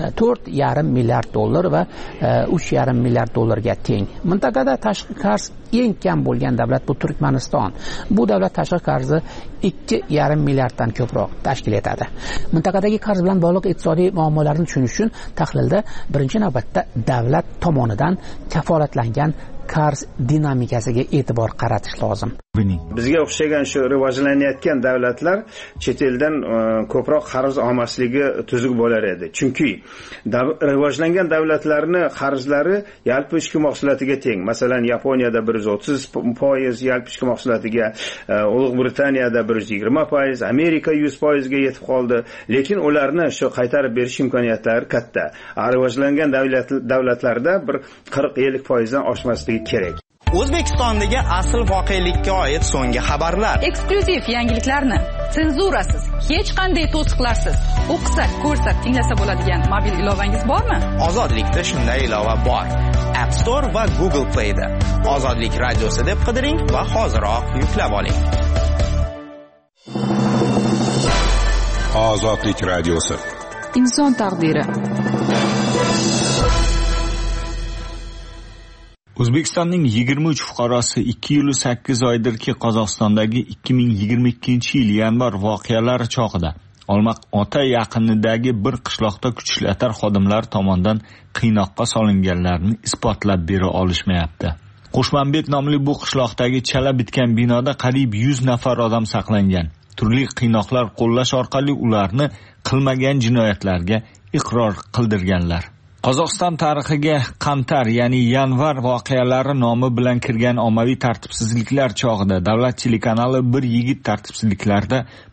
Speaker 1: 4,5 milliard dollar va 3,5 milliard dollarga teng. Mintaqada tashqi qarz eng kam bo'lgan davlat bu Turkmaniston. Bu davlat tashqi qarzi 2,5 milliarddan ko'proq tashkil etadi. Mintaqadagi qarz bilan bog'liq iqtisodiy muammolarni tushunish uchun tahlilda birinchi navbatda davlat tomonidan kafolatlangan qarz dinamikasiga e'tibor qaratish lozim.
Speaker 20: Bizga o'xshagan shu rivojlanayotgan davlatlar chet eldan ko'proq qarz olmasligi tuzuk bo'lar edi. Chunki rivojlangan davlatlarning qarzlari yalpi ichki mahsulotiga teng. Masalan, Yaponiyada 130% yalpi ichki mahsulotiga, Ulug' Britaniyada 120%, Amerika 100% ga yetib qoldi. Lekin ularni shu qaytarib berish imkoniyatlari katta. Rivojlangan davlatlarda bir 40-50% dan oshmasligi kerak.
Speaker 21: O'zbekistondagi asl voqelikka oid so'nggi xabarlar.
Speaker 12: Eksklyuziv yangiliklarni senzurasiz, hech qanday to'siqlarsiz o'qisa, ko'rsa, tinglasa bo'ladigan mobil ilovangiz bormi?
Speaker 21: Ozodlikda shunday ilova bor. App Store va Google Play da. Ozodlik radiosi deb qidiring va hoziroq yuklab oling.
Speaker 15: Ozodlik radiosi.
Speaker 12: Inson taqdiri.
Speaker 5: O'zbekistonning 23 fuqarosi 2 yil 8 oydirki Qozog'istondagi 2022-yil yanvar voqealari chog'ida Olmaqota yaqinidagi bir qishloqda kuch ishlatar xodimlar tomonidan qiynoqqa solinganlarini isbotlab bera olishmayapti. Qo'shmanbek nomli bu qishloqdagi chala bitgan binoda qariyb 100 nafar odam saqlangan. Turli qiynoqlar qo'llash orqali ularni qilmagan jinoyatlarga iqror qildirganlar. Qozog'iston tarixiga Qantar, ya'ni yanvar voqealari nomi bilan kirgan ommaviy tartibsizliklar chog'ida davlat telekanali bir yigit tartibsizliklarda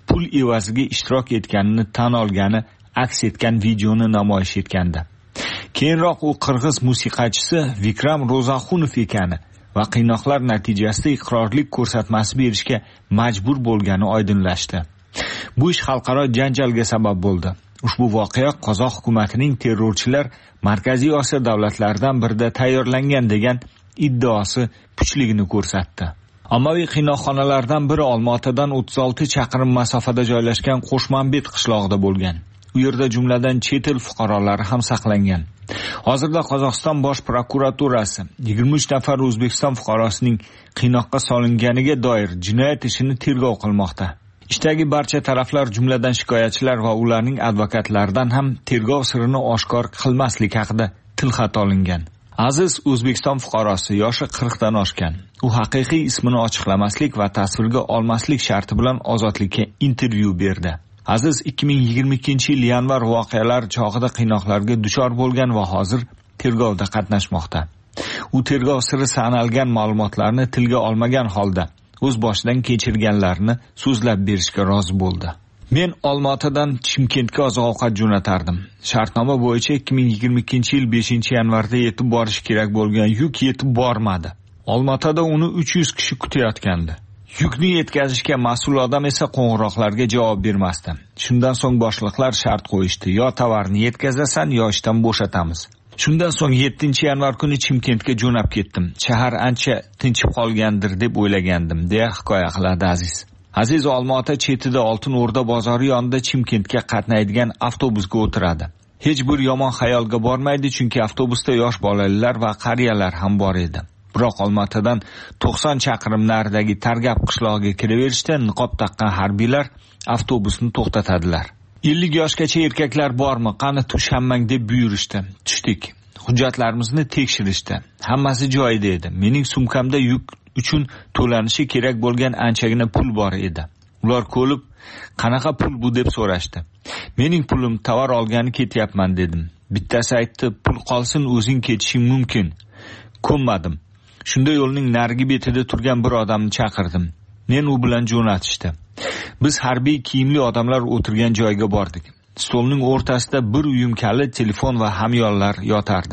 Speaker 5: pul evaziga ishtirok etganini tan olgani aks etgan videoni namoyish etgandi. Keyinroq u qirg'iz musiqachisi Vikram Ro'zaxunov ekani va qiynoqlar natijasida iqrorlik ko'rsatmasi berishga majbur bo'lgani oydinlashdi. Bu ish xalqaro janjalga sabab bo'ldi. Ushbu voqea Qozoq hukumatining terrorchilar Markaziy Osiyo davlatlaridan birida tayyorlangan degan iddaosi kuchligini ko'rsatdi. Ommaviy qiynoqxonalardan biri Olmaotadan 36 chaqirim masofada joylashgan Qo'shmanbet qishlog'ida bo'lgan. U yerda jumladan chet el fuqarolari ham saqlangan. Hozirda Qozog'iston bosh prokuraturasi 23 nafar O'zbekiston fuqarosining qiynoqqa solinganiga doir jinoyat ishini tergov qilmoqda. Ishdagi barcha taraflar, jumladan shikoyatchilar va ularning advokatlaridan ham tergov sirini oshkor qilmaslik haqida tilxat olingan. Aziz O'zbekiston fuqarosi, yoshi 40 dan oshgan. U haqiqiy ismini ochiqlamaslik va tasvirga olmaslik sharti bilan ozodlikka intervyu berdi. Aziz 2022-yil yanvar voqealar chog'ida qiynoqlarga duchor bo'lgan va hozir tergovda qatnashmoqda. U tergov siri sanalgan ma'lumotlarni tilga olmagan holda o'z boshidan kechirganlarini so'zlab berishga rozi bo'ldi. Men Olmaotadan Chimkentga oziq-ovqat jo'natardim. Shartnoma bo'yicha 2022-yil 5-yanvarda yetib borish kerak bo'lgan yuk yetib bormadi. Olmaotada uni 300 kishi kutayotgandi. Yukni yetkazishga mas'ul odam esa qo'ng'iroqlarga javob bermasdi. Shundan so'ng boshliqlar shart qo'yishdi: yo tovarni yetkazasan, yo ishdan bo'shatamiz. Shundan so'ng 7-yanvar kuni Chimkentga jo'nab ketdim. Shahar ancha tinchib qolgandir deb o'ylagandim, deya hikoya qiladi Aziz. Aziz Olmaota chetida Oltin O'rda bozori yonida Chimkentga qatnaydigan avtobusga o'tiradi. Hech bir yomon xayolga bormaydi, chunki avtobusda yosh bolalar va qariyalar ham bor edi. Biroq Olmaotadan 90 chaqirim naridagi Targab qishlog'iga kiraverishda niqob taqqan harbiylar avtobusni to'xtatadilar. 50 yoshgacha erkaklar bormi, qani tush hammang deb buyurishdi. Tushdik. Hujjatlarimizni tekshirishdi. Hammasi joyida edi. Mening sumkamda yuk uchun to'lanishi kerak bo'lgan anchagina pul bor edi. Ular ko'lib, qanaqa pul bu deb so'rashdi. Mening pulim, tovar olgani ketyapman dedim. Bittasi aytdi, pul qolsin, o'zing ketishing mumkin. Ko'nmadim. Shunda yo'lning narigi betida turgan bir odamni chaqirdim. Men u bilan jo'natishdi. Biz harbiy kiyimli odamlar o'tirgan joyga bordik. Stolning o'rtasida bir uyum kalit, telefon va hamyonlar yotardi.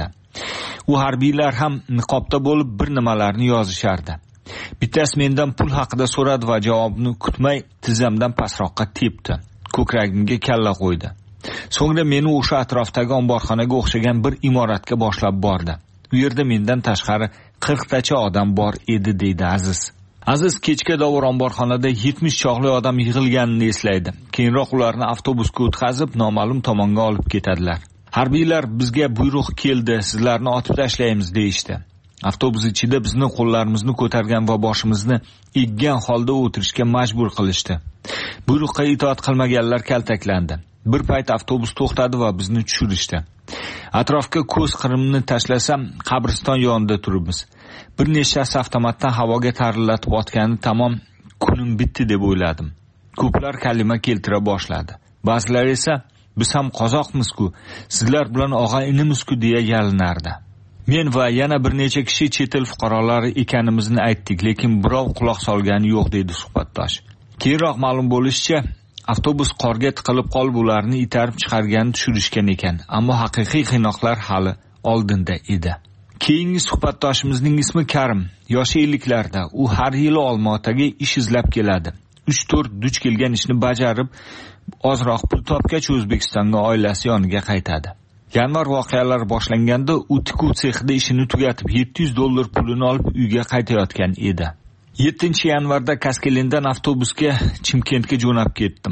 Speaker 5: U harbiylar ham niqobda bo'lib bir nimalarni yozishardi. Bittasi mendan pul haqida so'radi va javobni kutmay tizzamdan pastroqqa tepdi. Ko'kragimga kalla qo'ydi. So'ngra meni o'sha atrofdagi omborxonaga o'xshagan bir imoratga boshlab bordi. U yerda mendan tashqari 40 tacha odam bor edi, deydi Aziz. Aziz kechga dovur omborxonada 70 chog'li odam yig'ilganini eslaydi. Keyinroq ularni avtobusga o'tkazib noma'lum tomonga olib ketadilar. Harbiylar bizga buyruq keldi, sizlarni otib tashlaymiz deyishdi. Avtobus ichida bizni qo'llarimizni ko'targan va boshimizni eggan holda o'tirishga majbur qilishdi. Buyruqqa itoat qilmaganlar kaltaklandi. Bir payt avtobus to'xtadi va bizni tushirishdi. Atrofga ko'z qirimni tashlasam, qabriston yonida turibmiz. Bir nechtasi avtomatdan havoga tarillatib otgani tamom, kunim bitdi deb o'yladim. Ko'plar kalima keltira boshladi. Ba'zilar esa biz ham qozoqmiz-ku, sizlar bilan og'a-inimiz-ku deya yalinardi. Men va yana bir necha kishi chet el fuqarolari ekanimizni aytdik, lekin birov quloq solgani yo'q, deydi suhbatdosh. Keyinroq ma'lum bo'lishicha, avtobus qorga tiqilib qolib, ularni itarib chiqargani tushirishgan ekan, ammo haqiqiy qiynoqlar hali oldinda edi. Keyingi suhbatdoshimizning ismi Karim, yoshi 50larda. U har yili Olmaotaga ish izlab keladi. 3-4 duch kelgan ishni bajarib, ozroq pul topgach O'zbekistonga oilasi yoniga qaytadi. Yanvar voqealar boshlanganda u tikuv sexida ishini tugatib $700 pulini olib uyga qaytayotgan edi. 7-yanvarda Kaskelindan avtobusga Chimkentga jo'nab ketdim.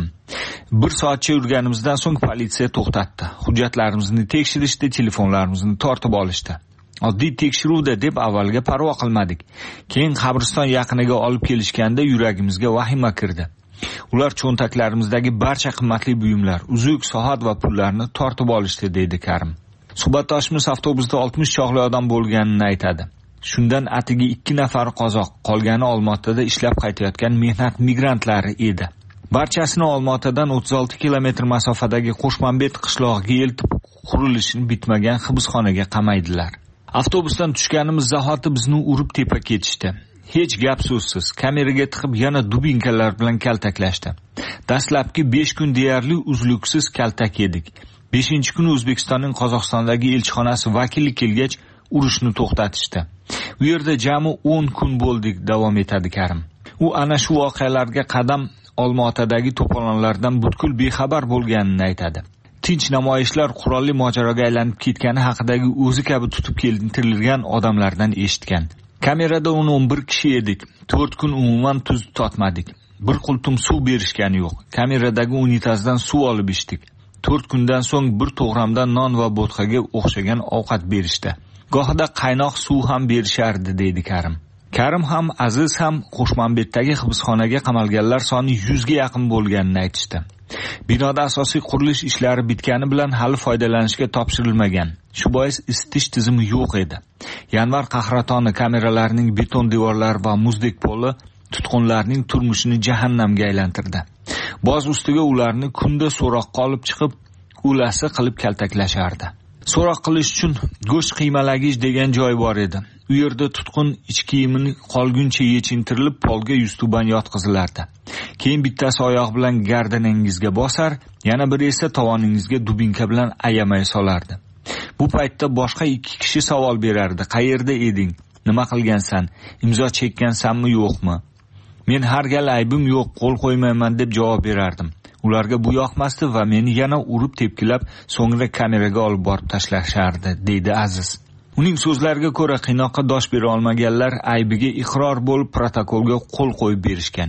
Speaker 5: 1 soatcha yurganimizdan so'ng politsiya to'xtatdi. Hujjatlarimizni tekshirishdi, telefonlarimizni tortib olishdi. Oddiy tekshiruvda deb avvalga parvo qilmadik. Keyin qabriston yaqiniga olib kelishganda yuragimizga vahima kirdi. Ular cho'ntaklarimizdagi barcha qimmatli buyumlar, uzuk, soat va pullarni tortib olishdi, deydi Karim. Suhbatdoshimiz avtobusda 60 chog'li odam bo'lganini aytadi. Shundan atigi 2 nafar qozoq, qolgani Olmaotada ishlab qaytayotgan mehnat migrantlari edi. Barchasini Olmaotadan 36 kilometr masofadagi Qo'shmanbet qishlog'iga eltib, qurilishini bitmagan hibsxonaga qamaydilar. Avtobusdan tushganimiz zahoti bizni urib tepa ketishdi. Hech gap so'zsiz kameraga tiqib yana dubinkalar bilan kaltaklashdi. Dastlabki 5 kun deyarli uzluksiz kaltak yedik. 5-kuni O'zbekistonning Qozog'istondagi elchixonasi vakili kelgach, urushni to'xtatishdi. U yerda jami 10 kun bo'ldik, davom etadi Karim. U ana shu voqealarga qadam Olmaotadagi to'polonlardan butkul bexabar bo'lganini aytadi. Tinch namoyishlar qurolli mojaroga aylanib ketgani haqidagi o'zi kabi tutib keltirilgan odamlardan eshitgan. Kamerada 11 kishi edik. 4 kun umuman tuz totmadik. Bir qultum suv berishgani yo'q. Kameradagi unitazdan suv olib ichdik. 4 kundan so'ng bir to'g'ramdan non va bo'tqaga o'xshagan ovqat berishdi. Gohida qaynoq suv ham berishardi, deydi Karim. Karim ham, Aziz ham Qo'shmanbetdagi hibsxonaga qamalganlar soni 100 ga yaqin bo'lganini aytishdi. Binoda asosiy qurilish ishlari bitgani bilan hali foydalanishga topshirilmagan. Shu bois isitish tizimi yo'q edi. Yanvar qahratoni kameralarining beton devorlari va muzdek poli tutqunlarning turmushini jahannamga aylantirdi. Boz ustiga ularni kunda so'roqqa olib chiqib, ulasi qilib kaltaklashardi. So'roq qilish uchun go'sht qiymalagich degan joy bor edi. U yerda tutqun ich kiyimini qolguncha yechintirilib, polga yuztuban yotqizilardi. Keyin bittasi oyoq bilan gardaningizga bosar, yana biri esa tovoningizga dubinka bilan ayamay solardi. Bu paytda boshqa 2 kishi savol berardi. Qayerda eding? Nima qilgansan? Imzo chekkansanmi, yo'qmi? Men har gal aybim yo'q, qo'l qo'ymayman deb javob berardim. Ularga bu yoqmasdi va meni yana urib tepkilab, so'ngra kameraga olib borib tashlashardi, deydi Aziz. Uning so'zlariga ko'ra, qiynoqqa dosh bera olmaganlar aybiga iqror bo'lib protokolga qo'l qo'yib berishgan.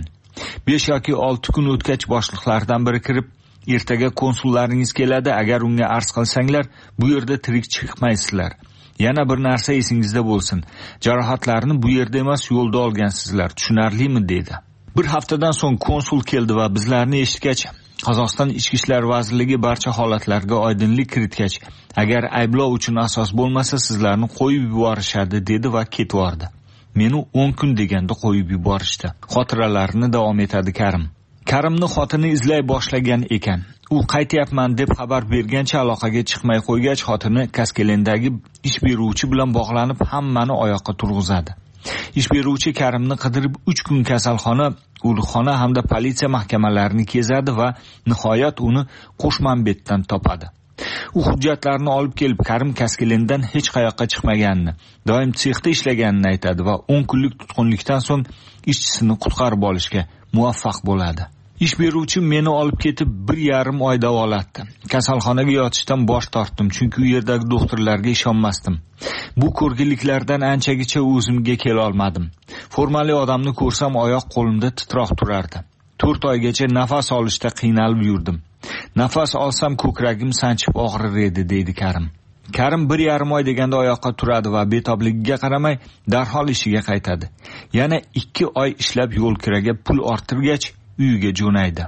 Speaker 5: 5 yoki 6 kun o'tgach boshliqlardan biri kirib, ertaga konsullaringiz keladi, agar unga arz qilsanglar, bu yerda tirik chiqmaysizlar. Yana bir narsa esingizda bo'lsin. Jarohatlarni bu yerda emas, yo'lda olgansizlar. Tushunarlimi, dedi. Bir haftadan so'ng konsul keldi va bizlarni eshitgach, Qozog'iston Ichki ishlar vazirligi barcha holatlarga oydinlik kiritgach, agar ayblov uchun asos bo'lmasa, sizlarni qo'yib yuborishadi, dedi va ketvordi. Meni 10 kun deganda qo'yib yuborishdi. Xotiralarini davom etadi Karim. Karimni xotini izlay boshlagan ekan. U qaytyapman deb xabar bergancha aloqaga chiqmay qo'ygach, xotini Kaskelendagi ish beruvchi bilan bog'lanib hammani oyoqqa turg'izadi. Ish beruvchi Karimni qidirib 3 kun kasalxona, o'likxona hamda politsiya mahkamalarini kezadi va nihoyat uni Qo'shmanbetdan topadi. U hujjatlarni olib kelib, Karim Kaskelendan hech qayoqqa chiqmaganini, doim sexda ishlaganini aytadi va 10 kunlik tutqunlikdan so'ng ishchisini qutqarib olishga muvaffaq bo'ladi. Ish beruvchi meni olib ketib 1,5 oy davolatdi. Kasalxonaga yotishdan bosh tortdim, chunki u yerdagi doktorlarga ishonmasdim. Bu ko'rgiliklardan anchagacha o'zimga kela olmadim. Formali odamni ko'rsam oyoq qo'limda titroq turardi. 4 oygacha nafas olishda qiynalib yurdim. Nafas olsam ko'kragim sanchib og'rir edi, deydi Karim. Karim 1,5 oy deganda oyoqqa turadi va betobligiga qaramay darhol ishiga qaytadi. Yana 2 oy ishlab yo'l kiraga pul orttirgach uyiga jo'naydi.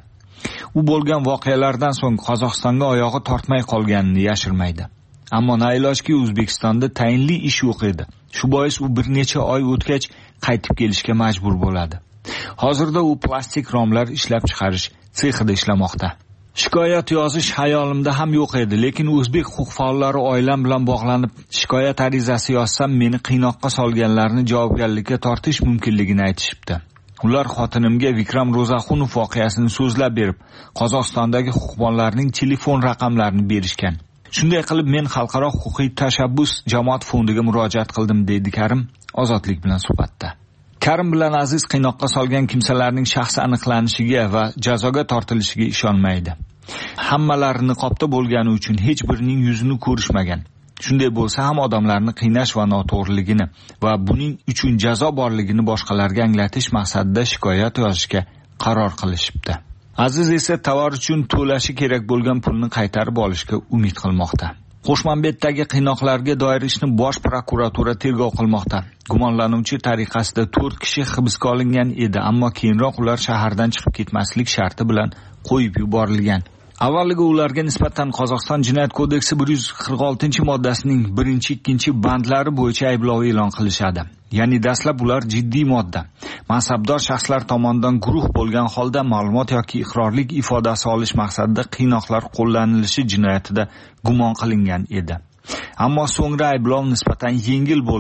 Speaker 5: U bo'lgan voqealardan so'ng Qozog'istonga oyog'i tortmay qolganini yashirmaydi. Ammo nailojki O'zbekistonda tayinli ish yo'q edi. Shu bois u bir necha oy o'tgach qaytib kelishga majbur bo'ladi. Hozirda u plastik romlar ishlab chiqarish sexida ishlamoqda. Shikoyat yozish hayolimda ham yo'q edi, lekin o'zbek huquq faollari oilam bilan bog'lanib, shikoyat arizasi yozsam meni qiynoqqa solganlarni javobgarlikka tortish mumkinligini aytishibdi. Ular xotinimga Vikram Ro'zaxunov voqeasini so'zlab berib, Qozog'istondagi huquqbonlarning telefon raqamlarini berishgan. Shunday qilib men xalqaro huquqiy tashabbus jamoat fondiga murojaat qildim, deydi Karim Ozodlik bilan suhbatda. Karim bilan Aziz qiynoqqa solgan kimsalarning shaxsi aniqlanishiga va jazoga tortilishiga ishonmaydi. Hammalari niqobda bo'lgani uchun hech birining yuzini ko'rishmagan. Shunday bo'lsa ham odamlarni qiynash va noto'g'riligini va buning uchun jazo borligini boshqalarga anglatish maqsadida shikoyat yozishga qaror qilishibdi. Aziz esa tovar uchun to'lashi kerak bo'lgan pulni qaytarib olishga umid qilmoqda. Qo'shmanbetdagi qiynoqlarga doir ishni bosh prokuratura tergov qilmoqda. Gumonlanuvchi tariqasida 4 kishi hibsga olingan edi, ammo keyinroq ular shahardan chiqib ketmaslik sharti bilan qo'yib yuborilgan. Avvaliga ularga nisbatan Qozog'iston Jinoyat kodeksi 146-moddasining 1-2 bandlari bo'yicha ayblov e'lon qilishadi. Ya'ni dastlab ular jiddiy modda, mansabdor shaxslar tomonidan guruh bo'lgan holda ma'lumot yoki iqrorlik ifodasi olish maqsadida qiynoqlar qo'llanilishi jinoyatida gumon qilingan edi. Ammo so'ngra ayblov nisbatan yengil bo'lgan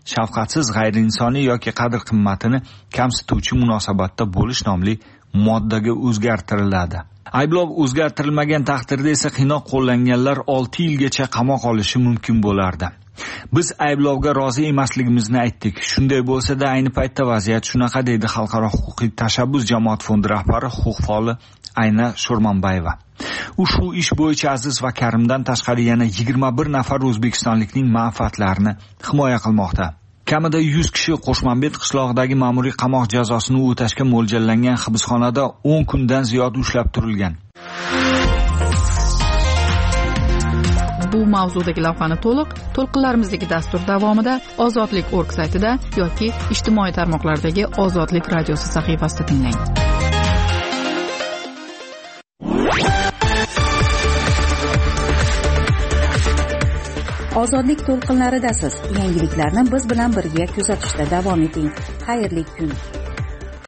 Speaker 5: shafqatsiz, g'ayriinsoniy yoki qadr qimmatini kamsituvchi munosabatda bo'lish nomli moddaga o'zgartiriladi. Ayblov o'zgartirilmagan taqdirda esa qiynoq qo'llanganlar 6 yilgacha qamoq olishi mumkin bo'lardi. Biz ayblovga rozi emasligimizni aytdik. Shunday bo'lsa-da, ayni paytda vaziyat shunaqa, deydi Xalqaro huquqiy tashabbus jamoat fondi rahbari, huquq faoli Ayna Sho'rmonbayeva. U shu ish bo'yicha Aziz va Karimdan tashqari yana 21 nafar o'zbekistonlikning manfaatlarini himoya qilmoqda. Kamida 100 kishi Qo'shmanbet qishlog'idagi ma'muriy qamoq jazosini o'tashga mo'ljallangan hibsxonada 10 kundan ziyod ushlab turilgan.
Speaker 12: Bu mavzudagi lavhani to'lqinlarimizdagi dastur davomida ozodlik.org saytida yoki ijtimoiy tarmoqlardagi Ozodlik radiosi sahifasida tinglang.
Speaker 6: Ozodlik to'lqinlaridasiz. Yangiliklarni biz bilan birga kuzatishda davom eting. Xayrli kun.